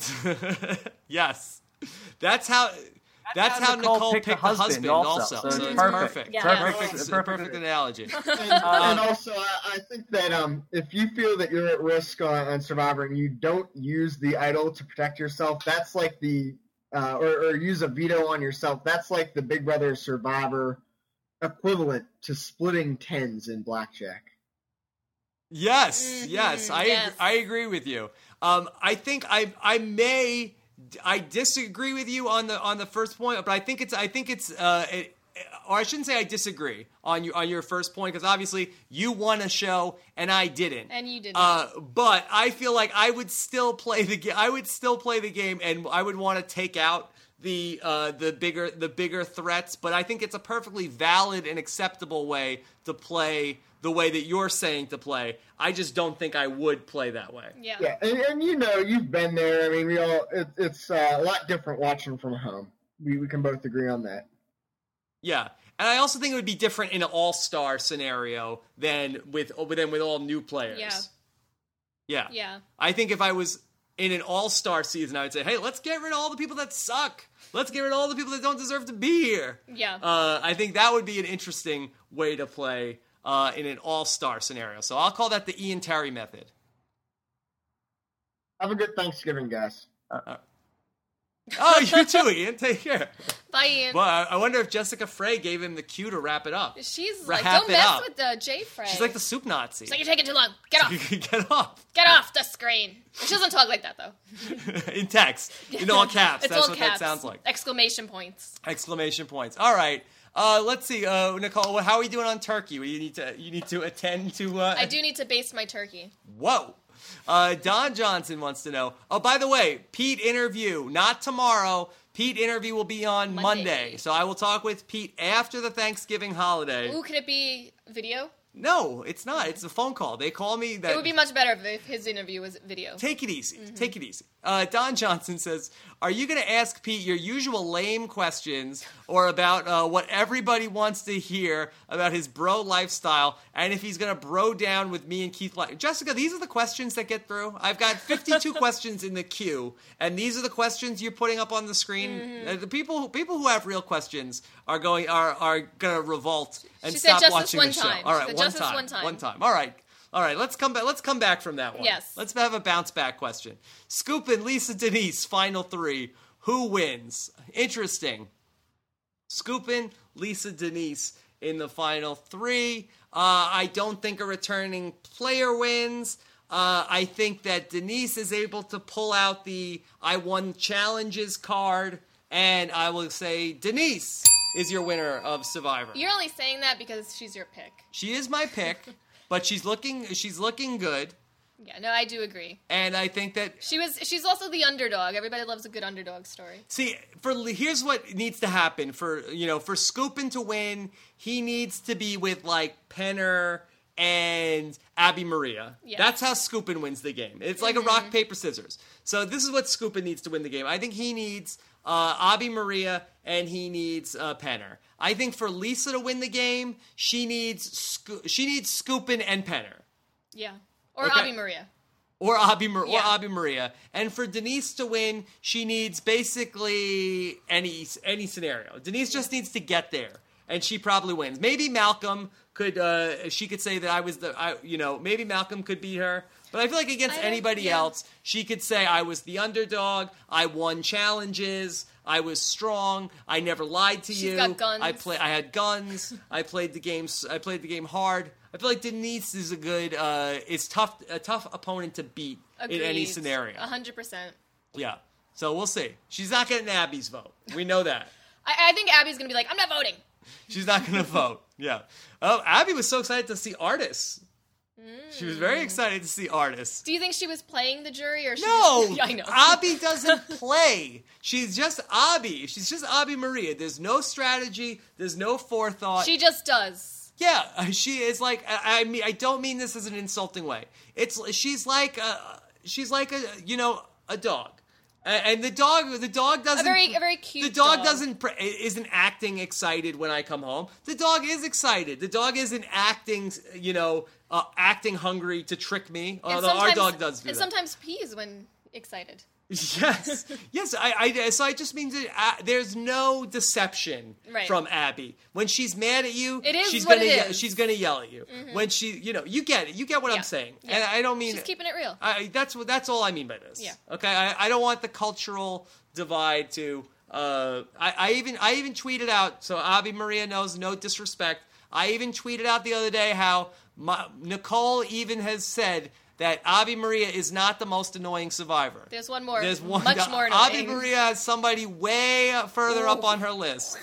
S1: Yes, that's how. That's, how, Nicole, picked, the husband, also.
S6: So,
S1: So,
S6: it's
S1: it's
S6: perfect.
S1: perfect.
S2: Yeah.
S6: Perfect.
S1: It's a
S6: perfect.
S1: perfect analogy.
S5: And, and also, I, I think that um, if you feel that you're at risk on, on Survivor and you don't use the idol to protect yourself, that's like the uh, or, or use a veto on yourself. That's like the Big Brother Survivor equivalent to splitting tens in blackjack.
S1: Yes,
S2: Mhm,
S1: yes, I
S2: yes.
S1: ag- I agree with you. Um, I think I I may I disagree with you on the on the first point, but I think it's I think it's uh, it, or I shouldn't say I disagree on you on your first point, because obviously you won a show and I didn't.
S2: And you didn't.
S1: Uh, but I feel like I would still play the game. I would still play the game, and I would want to take out the uh, the bigger the bigger threats. But I think it's a perfectly valid and acceptable way to play the way that you're saying to play. I just don't think I would play that way.
S2: yeah.
S5: Yeah, and, and you know, you've been there. I mean, we all it, it's uh, a lot different watching from home. We we can both agree on that.
S1: Yeah. And I also think it would be different in an all-star scenario than with than with all new players.
S2: Yeah.
S1: Yeah.
S2: Yeah.
S1: I think if I was in an all-star season, I would say, hey, let's get rid of all the people that suck. Let's get rid of all the people that don't deserve to be here.
S2: Yeah.
S1: Uh, I think that would be an interesting way to play uh, in an all-star scenario. So I'll call that the Ian Terry method.
S5: Have a good Thanksgiving, guys.
S1: Oh, you too, Ian. Take care.
S2: Bye, Ian.
S1: Well, I I wonder if Jessica Frey gave him the cue to wrap it up.
S2: She's
S1: Wrap
S2: like, don't
S1: it
S2: mess
S1: up.
S2: with the J Frey.
S1: She's like the soup Nazi.
S2: She's like, you're taking too long. Get off.
S1: Get off.
S2: Get off the screen. She doesn't talk like that, though.
S1: In text. In all caps.
S2: It's
S1: That's
S2: all
S1: what
S2: caps.
S1: that sounds like.
S2: Exclamation points.
S1: Exclamation points. All right. Uh, let's see, uh, Nicole. How are we doing on turkey? You need to you need to attend to. Uh,
S2: I do need to baste my turkey.
S1: Whoa. Uh, Don Johnson wants to know. Oh, by the way, Pete interview not tomorrow. Pete interview will be on Monday.
S2: Monday.
S1: So I will talk with Pete after the Thanksgiving holiday.
S2: Ooh, could it be video?
S1: No, it's not. It's a phone call. They call me. That
S2: It would be much better if his interview was video.
S1: Take it easy.
S2: Mm-hmm.
S1: Take it easy. Uh, Don Johnson says, are you going to ask Pete your usual lame questions or about uh, what everybody wants to hear about his bro lifestyle and if he's going to bro down with me and Keith? Li- Jessica, these are the questions that get through. I've got fifty-two questions in the queue, and these are the questions you're putting up on the screen.
S2: Mm-hmm.
S1: Uh, the people people who have real questions are going are, are going to revolt and
S2: She said
S1: stop
S2: just this
S1: watching
S2: one
S1: the show.
S2: time.
S1: All
S2: She
S1: right,
S2: said
S1: one
S2: just this
S1: time.
S2: one time.
S1: One time. All right. All right, let's come back. Let's come back from that one.
S2: Yes.
S1: Let's have a bounce back question. Scoop and Lisa Denise, final three. Who wins? Interesting. Scoopin, Lisa Denise in the final three. Uh, I don't think a returning player wins. Uh, I think that Denise is able to pull out the I won challenges card, and I will say Denise is your winner of Survivor.
S2: You're only saying that because she's your pick.
S1: She is my pick, but she's looking she's looking good.
S2: Yeah, no, I do agree.
S1: And I think that
S2: She was. She's also the underdog. Everybody loves a good underdog story.
S1: see for here's what needs to happen for you know for Skupin to win. He needs to be with like Penner and Abby Maria.
S2: Yes.
S1: That's how Skupin wins the game. It's like
S2: Mm-hmm.
S1: a rock paper scissors. So this is what Skupin needs to win the game. I think he needs uh, Abby Maria and he needs uh, Penner. I think for Lisa to win the game, she needs Sco- she needs Skupin and Penner.
S2: Yeah, or
S1: Okay.
S2: Abby Maria.
S1: Or Abby, Mar-
S2: Yeah.
S1: or Abby Maria. And for Denise to win, she needs basically any any scenario. Denise just needs to get there, and she probably wins. Maybe Malcolm could, uh, she could say that I was the, I, you know, maybe Malcolm could beat her. But I feel like against
S2: I don't-
S1: anybody
S2: yeah.
S1: else, she could say I was the underdog, I won challenges, I was strong, I never lied to
S2: She's
S1: you.
S2: got guns.
S1: I play, I had guns. I played the game. I played the game hard. I feel like Denise is a good, uh, is tough, a tough opponent to beat in any
S2: Agreed.
S1: scenario.
S2: A hundred percent.
S1: Yeah. So we'll see. She's not getting Abby's vote. We know that.
S2: I, I think Abby's gonna be like, I'm not voting.
S1: She's not going to vote. Yeah. Oh, Abby was so excited to see Artists. She was very excited to see Artists.
S2: Do you think she was playing the jury or she
S1: No,
S2: Was, yeah, I know.
S1: Abby doesn't play. She's just Abby. She's just Abby Maria. There's no strategy. There's no forethought.
S2: She just does.
S1: Yeah, she is like. I, I mean, I don't mean this as an insulting way. It's she's like a, she's like a you know a dog, A- and the dog the dog doesn't
S2: A very- a very cute
S1: The dog,
S2: dog.
S1: doesn't pr- isn't acting excited when I come home. The dog is excited. The dog isn't acting you know uh, acting hungry to trick me.
S2: And
S1: Although our
S2: sometimes-
S1: dog does do
S2: And
S1: that.
S2: sometimes pees when excited.
S1: Yes, yes. I, I, so I just mean that uh, there's no deception
S2: Right.
S1: from Abby. When she's mad at you,
S2: It is
S1: she's
S2: what
S1: gonna
S2: it
S1: ye-
S2: is.
S1: she's gonna yell at you. When she, you know, you get it. You get what
S2: Yeah.
S1: I'm saying,
S2: Yeah.
S1: and I don't mean.
S2: She's keeping it real.
S1: I, that's what. That's all I mean by this.
S2: Yeah.
S1: Okay. I, I don't want the cultural divide to. Uh, I, I even I even tweeted out. So Abby Maria knows no disrespect. I even tweeted out the other day how my, Nicole even has said that Abby Maria is not the most annoying survivor.
S2: There's one more.
S1: There's one.
S2: Much more
S1: Abby
S2: annoying.
S1: Maria has somebody way further up on her list.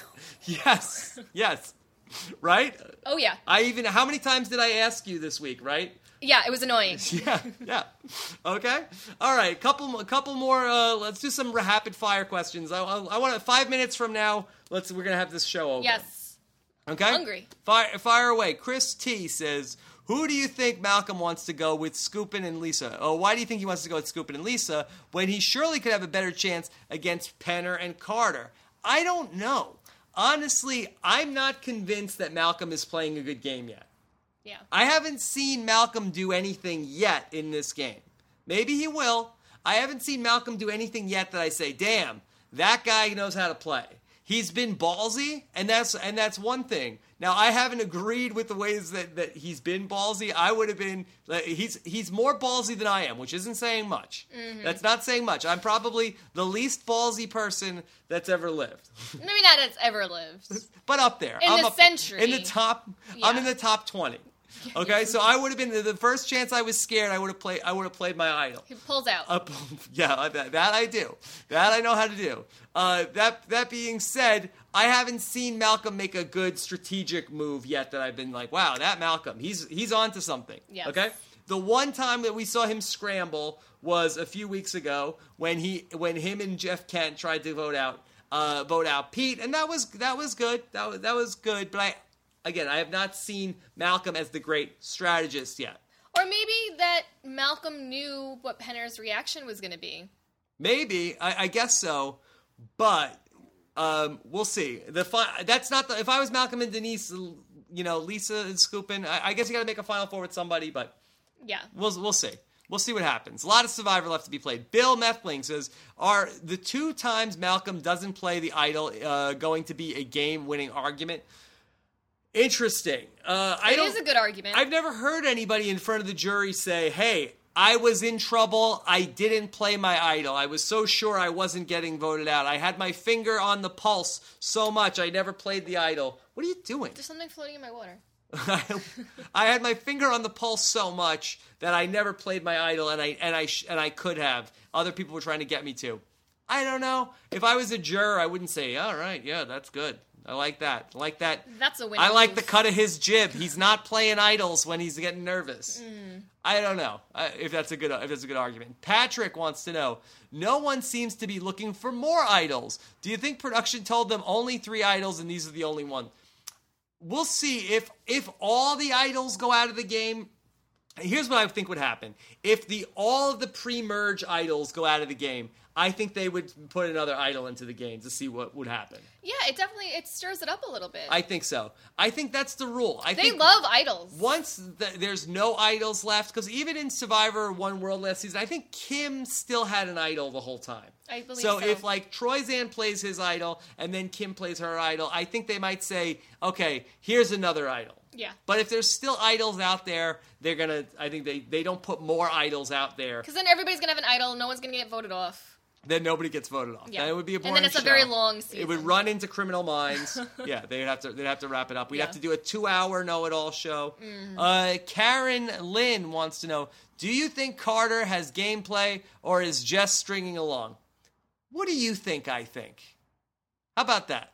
S1: Yes, yes, right.
S2: Oh yeah,
S1: I even. How many times did I ask you this week? Right.
S2: yeah. It was annoying.
S1: Yeah, yeah. Okay. All right. Couple, a couple more. Uh, let's do some rapid fire questions. I, I, I want to, five minutes from now. Let's. We're gonna have this show over.
S2: Yes.
S1: Okay.
S2: Hungry.
S1: Fire, fire away. Chris T says, "Who do you think Malcolm wants to go with, Skupin and Lisa? Oh, why do you think he wants to go with Skupin and Lisa when he surely could have a better chance against Penner and Carter? I don't know. Honestly, I'm not convinced that Malcolm is playing a good game yet.
S2: Yeah.
S1: I haven't seen Malcolm do anything yet in this game. Maybe he will. I haven't seen Malcolm do anything yet that I say, damn, that guy knows how to play. He's been ballsy, and that's and that's one thing. Now, I haven't agreed with the ways that, that he's been ballsy. I would have been like, he's he's more ballsy than I am, which isn't saying much.
S2: Mm-hmm.
S1: That's not saying much. I'm probably the least ballsy person that's ever lived.
S2: Maybe not that's ever lived.
S1: But up there.
S2: In
S1: I'm
S2: the
S1: up
S2: century.
S1: In the top. I'm
S2: Yeah.
S1: in the top twenty. Okay, so I would have been the first chance I was scared. I would have played. I would have played my idol.
S2: He pulls out.
S1: Uh, yeah, that, that I do. That I know how to do. Uh, that that being said, I haven't seen Malcolm make a good strategic move yet. That I've been like, wow, that Malcolm, he's he's on to something.
S2: Yes.
S1: Okay. The one time that we saw him scramble was a few weeks ago when he when him and Jeff Kent tried to vote out uh, vote out Pete, and that was that was good. That was that was good. But I again, I have not seen Malcolm as the great strategist yet.
S2: Or maybe that Malcolm knew what Penner's reaction was going to be.
S1: Maybe I, I guess so, but um, we'll see. The fi- that's not the. If I was Malcolm and Denise, you know, Lisa and Skupin, I, I guess you got to make a final four with somebody, but
S2: Yeah.
S1: we'll we'll see. We'll see what happens. A lot of Survivor left to be played. Bill Methling says, "Are the two times Malcolm doesn't play the idol uh, going to be a game-winning argument?" Interesting. Uh, I
S2: It
S1: don't,
S2: is a good argument.
S1: I've never heard anybody in front of the jury say, hey, I was in trouble. I didn't play my idol. I was so sure I wasn't getting voted out. I had my finger on the pulse so much I never played the idol. What are you doing?
S2: There's something floating in my water.
S1: I had my finger on the pulse so much that I never played my idol, and I and I sh- and I could have. Other people were trying to get me to. I don't know. If I was a juror, I wouldn't say, all right, yeah, that's good. I like that. I like that.
S2: That's a win.
S1: I like the cut of his jib. He's not playing idols when he's getting nervous.
S2: Mm.
S1: I don't know uh, if that's a good if that's a good argument. Patrick wants to know, no one seems to be looking for more idols. Do you think production told them only three idols and these are the only one? We'll see if if all the idols go out of the game. Here's what I think would happen. If the all of the pre-merge idols go out of the game, I think they would put another idol into the game to see what would happen.
S2: Yeah, it definitely it stirs it up a little bit.
S1: I think so. I think that's the rule. I
S2: they
S1: think
S2: love idols.
S1: Once the, there's no idols left, because even in Survivor One World last season, I think Kim still had an idol the whole time.
S2: I believe
S1: so.
S2: So
S1: if like Troyzan plays his idol and then Kim plays her idol, I think they might say, okay, here's another idol.
S2: Yeah.
S1: But if there's still idols out there, they're going to, I think they, they don't put more idols out there.
S2: Because then everybody's going to have an idol, no one's going to get voted off.
S1: Then nobody gets voted off.
S2: Yeah.
S1: Then it would be a boring
S2: And then it's a
S1: show.
S2: very long season.
S1: It would run into Criminal Minds. yeah, they'd have to they'd have to wrap it up. We'd
S2: Yeah.
S1: have to do a two-hour know-it-all show.
S2: Mm-hmm.
S1: Uh, Karen Lynn wants to know, do you think Carter has gameplay or is just stringing along? What do you think I think? How about that?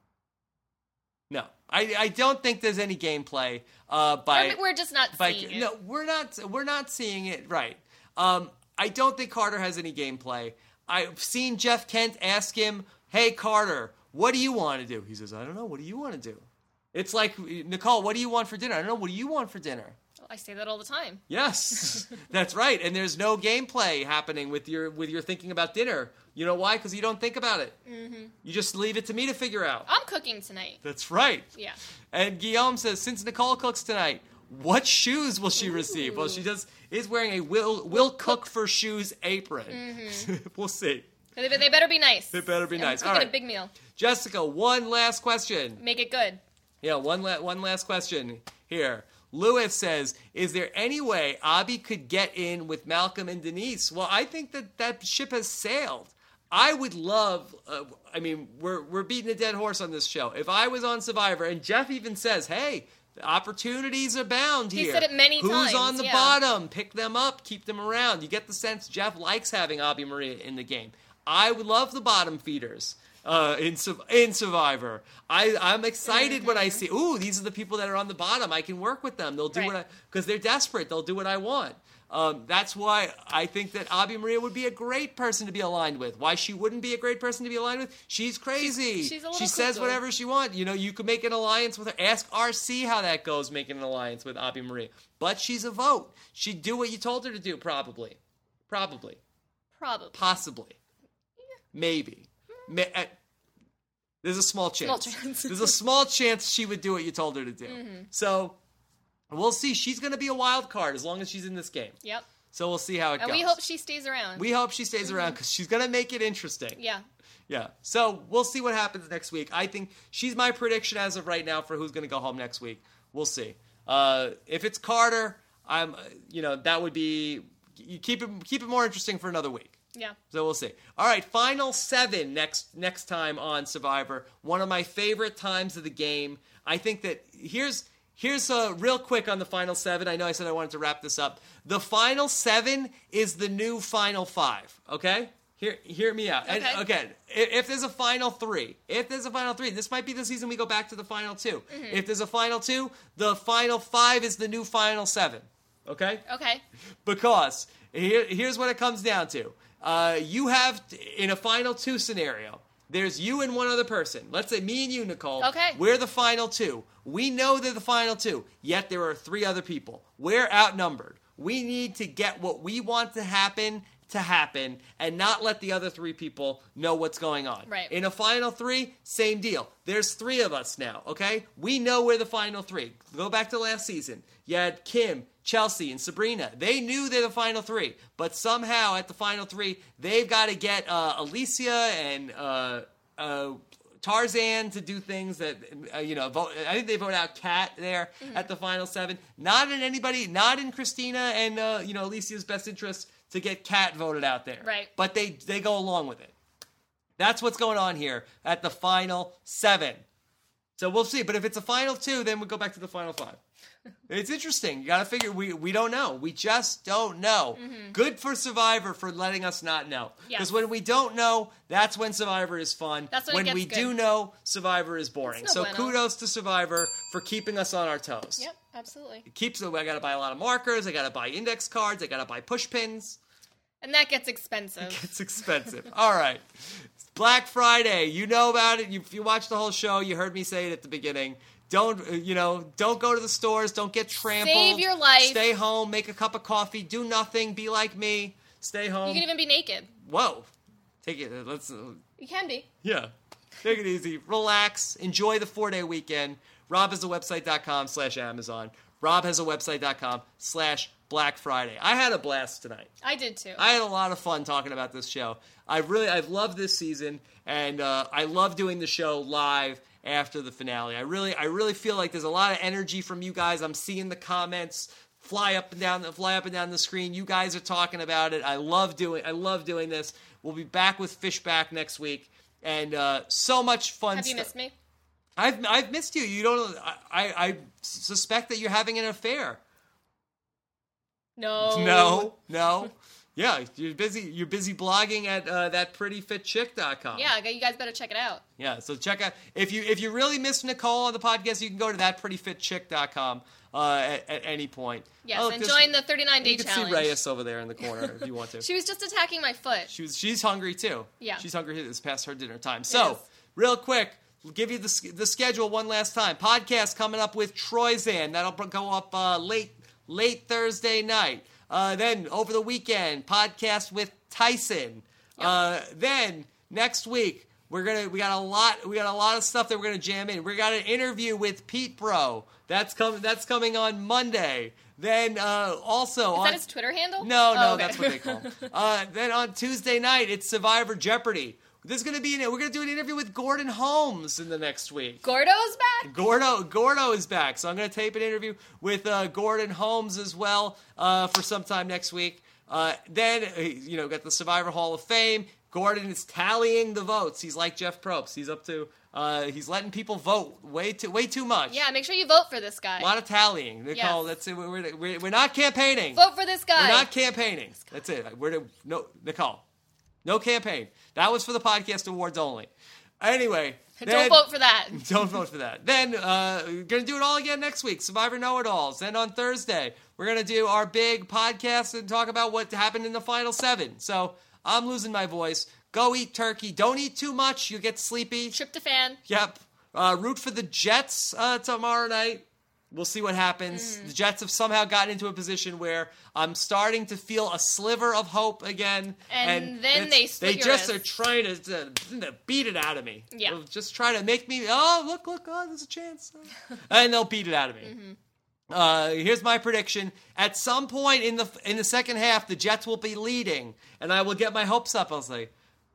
S1: No. I, I don't think there's any gameplay uh, by...
S2: I mean, we're just not
S1: by,
S2: seeing it.
S1: No, we're not, we're not seeing it right. Um, I don't think Carter has any gameplay. I've seen Jeff Kent ask him, hey, Carter, what do you want to do? He says, I don't know. What do you want to do? It's like, Nicole, what do you want for dinner? I don't know. What do you want for dinner?
S2: I say that all the time.
S1: Yes, that's right. And there's no gameplay happening with your with your thinking about dinner. You know why? Because you don't think about it. Mm-hmm. You just leave it to me to figure out.
S2: I'm cooking tonight.
S1: That's right.
S2: Yeah.
S1: And Guillaume says, since Nicole cooks tonight, what shoes will she receive? Well, she just is wearing a will will cook for shoes apron. Mm-hmm. We'll see.
S2: They, they better be nice.
S1: They better be
S2: I'm
S1: nice.
S2: cooking
S1: All right,
S2: a big meal.
S1: Jessica, one last question.
S2: Make it good.
S1: Yeah, one la- one last question here. Lewis says, is there any way Abby could get in with Malcolm and Denise? Well, I think that that ship has sailed. I would love, uh, I mean, we're we're beating a dead horse on this show. If I was on Survivor, and Jeff even says, hey, the opportunities abound here.
S2: He said it many
S1: Who's
S2: times.
S1: Who's on the
S2: yeah.
S1: bottom? Pick them up, keep them around. You get the sense Jeff likes having Abby Maria in the game. I would love the bottom feeders. Uh, in in Survivor, I I'm excited mm-hmm. when I see. Ooh, these are the people that are on the bottom. I can work with them. They'll do
S2: right.
S1: what I because they're desperate. They'll do what I want. Um, that's why I think that Abby Maria would be a great person to be aligned with. Why she wouldn't be a great person to be aligned with? She's crazy.
S2: She's, she's a little
S1: she says
S2: cuckoo.
S1: whatever she wants. You know, you could make an alliance with her. Ask R C how that goes, making an alliance with Abby Maria. But she's a vote. She'd do what you told her to do. Probably, probably,
S2: probably,
S1: possibly, yeah. maybe. Ma- uh, There's a small chance.
S2: Small chance.
S1: There's a small chance she would do what you told her to do.
S2: Mm-hmm.
S1: So we'll see. She's going to be a wild card as long as she's in this game.
S2: Yep.
S1: So we'll see how it
S2: and
S1: goes.
S2: And we hope she stays around.
S1: We hope she stays
S2: mm-hmm.
S1: around because she's going to make it interesting.
S2: Yeah.
S1: Yeah. So we'll see what happens next week. I think she's my prediction as of right now for who's going to go home next week. We'll see. Uh, if it's Carter, I'm. You know that would be you keep it keep it more interesting for another week.
S2: Yeah.
S1: So we'll see. All right, final seven next next time on Survivor. One of my favorite times of the game. I think that here's here's uh, real quick on the final seven. I know I said I wanted to wrap this up. The final seven is the new final five. Okay, hear hear me out.
S2: Okay.
S1: And, okay. If, if there's a final three, if there's a final three, this might be the season we go back to the final two.
S2: Mm-hmm.
S1: If there's a final two, the final five is the new final seven. Okay.
S2: Okay.
S1: Because here, here's what it comes down to. Uh, you have, in a final two scenario, there's you and one other person. Let's say me and you, Nicole.
S2: Okay.
S1: We're the final two. We know they're the final two, yet there are three other people. We're outnumbered. We need to get what we want to happen to happen and not let the other three people know what's going on.
S2: Right.
S1: In a final three, same deal. There's three of us now, okay? We know we're the final three. Go back to last season. You had Kim, Chelsea, and Sabrina. They knew they're the final three, but somehow at the final three, they've got to get uh, Alicia and uh, uh, Tarzan to do things that, uh, you know, vote. I think they vote out Kat there mm-hmm. at the final seven. Not in anybody, not in Christina and, uh, you know, Alicia's best interest to get Kat voted out there.
S2: Right.
S1: But they, they go along with it. That's what's going on here at the final seven. So we'll see. But if it's a final two, then we'll go back to the final five. It's interesting. You got to figure. We we don't know. We just don't know.
S2: Mm-hmm.
S1: Good for Survivor for letting us not know. Because
S2: Yes.
S1: when we don't know, that's when Survivor is fun.
S2: That's when it gets
S1: we
S2: good.
S1: do know, Survivor is boring.
S2: It's no
S1: So
S2: bueno.
S1: kudos to Survivor for keeping us on our toes.
S2: Yep, absolutely.
S1: It keeps. I got to buy a lot of markers. I got to buy index cards. I got to buy push pins.
S2: And that gets expensive.
S1: It's expensive. All right. It's Black Friday. You know about it. You, if you watched the whole show, you heard me say it at the beginning. Don't, uh, you know, don't go to the stores. Don't get trampled.
S2: Save your life.
S1: Stay home. Make a cup of coffee. Do nothing. Be like me. Stay home.
S2: You can even be naked.
S1: Whoa. Take it. uh, Let's, uh,
S2: You can be.
S1: yeah. Take it easy. Relax. Enjoy the four-day weekend. rob has a website dot com slash Amazon. rob has a website dot com slash Black Friday. I had a blast tonight.
S2: I did too.
S1: I had a lot of fun talking about this show. I really, I've loved this season, and uh, I love doing the show live after the finale. I really, I really feel like there's a lot of energy from you guys. I'm seeing the comments fly up and down, fly up and down the screen. You guys are talking about it. I love doing, I love doing this. We'll be back with Fishback next week, and uh, so much fun.
S2: Have you
S1: stu-
S2: missed me?
S1: I've, I've missed you. You don't. I, I, I suspect that you're having an affair.
S2: No.
S1: No, no. Yeah, you're busy. You're busy blogging at uh, that pretty fit chick dot com.
S2: Yeah, you guys better check it out.
S1: Yeah. So check out if you if you really miss Nicole on the podcast, you can go to that pretty fit chick dot com uh, at, at any point.
S2: Yes,
S1: Oh,
S2: and
S1: this-
S2: join the thirty-nine day
S1: You can
S2: challenge.
S1: see Reyes over there in the corner if you want to.
S2: She was just attacking my foot.
S1: She was. She's hungry too.
S2: Yeah.
S1: She's hungry. It's past her dinner time. So
S2: is.
S1: real quick. We'll give you the the schedule one last time. Podcast coming up with Troyzan. That'll go up uh, late late Thursday night. Uh, then over the weekend, podcast with Tyson.
S2: Yep.
S1: Uh, then next week we're gonna we got a lot we got a lot of stuff that we're gonna jam in. We got an interview with Pete Bro. That's coming that's coming on Monday. Then uh, also
S2: Is
S1: on
S2: that his Twitter handle?
S1: no, no,
S2: Oh, okay.
S1: that's what they call him. Uh, then on Tuesday night, it's Survivor Jeopardy. There's going to be, we're going to do an interview with Gordon Holmes in the next week.
S2: Gordo's back?
S1: Gordo, Gordo is back, so I'm going to tape an interview with uh, Gordon Holmes as well uh, for sometime next week. Uh, then, uh, you know, got the Survivor Hall of Fame. Gordon is tallying the votes. He's like Jeff Probst. He's up to, uh, he's letting people vote way too, way too much.
S2: Yeah, make sure you vote for this guy.
S1: A lot of tallying. Nicole,
S2: Yes.
S1: that's it. We're, we're, we're not campaigning.
S2: Vote for this guy.
S1: We're not campaigning. That's it. We're to, no Nicole. No campaign. That was for the podcast awards only. Anyway,
S2: Don't
S1: then-
S2: vote for that.
S1: Don't vote for that. Then uh, we're gonna do it all again next week. Survivor Know-It-Alls. Then on Thursday we're gonna do our big podcast and talk about what happened in the final seven. So I'm losing my voice. Go eat turkey. Don't eat too much. You'll get sleepy.
S2: Tryptophan.
S1: Yep. Uh, root for the Jets uh, tomorrow night. We'll see what happens.
S2: Mm.
S1: The Jets have somehow gotten into a position where I'm starting to feel a sliver of hope again.
S2: And then
S1: it's-
S2: they slit
S1: They
S2: your
S1: just
S2: wrists.
S1: are trying to, to, to beat it out of me.
S2: Yeah.
S1: They'll just try to make me, oh, look, look, oh, there's a chance. And they'll beat it out of me.
S2: Mm-hmm.
S1: Uh, here's my prediction. At some point in the in the second half, the Jets will be leading, and I will get my hopes up. I'll say,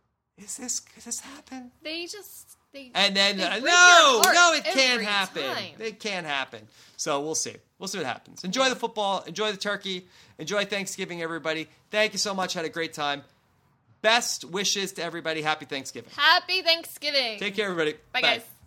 S1: is this, could this happen?
S2: They just... They,
S1: And then,
S2: they
S1: uh,
S2: break
S1: no,
S2: your heart
S1: no, it can't
S2: every
S1: happen.
S2: time.
S1: It can't happen. So we'll see. We'll see what happens. Enjoy the football. Enjoy the turkey. Enjoy Thanksgiving, everybody. Thank you so much. Had a great time. Best wishes to everybody. Happy Thanksgiving.
S2: Happy Thanksgiving.
S1: Take care, everybody.
S2: Bye, guys.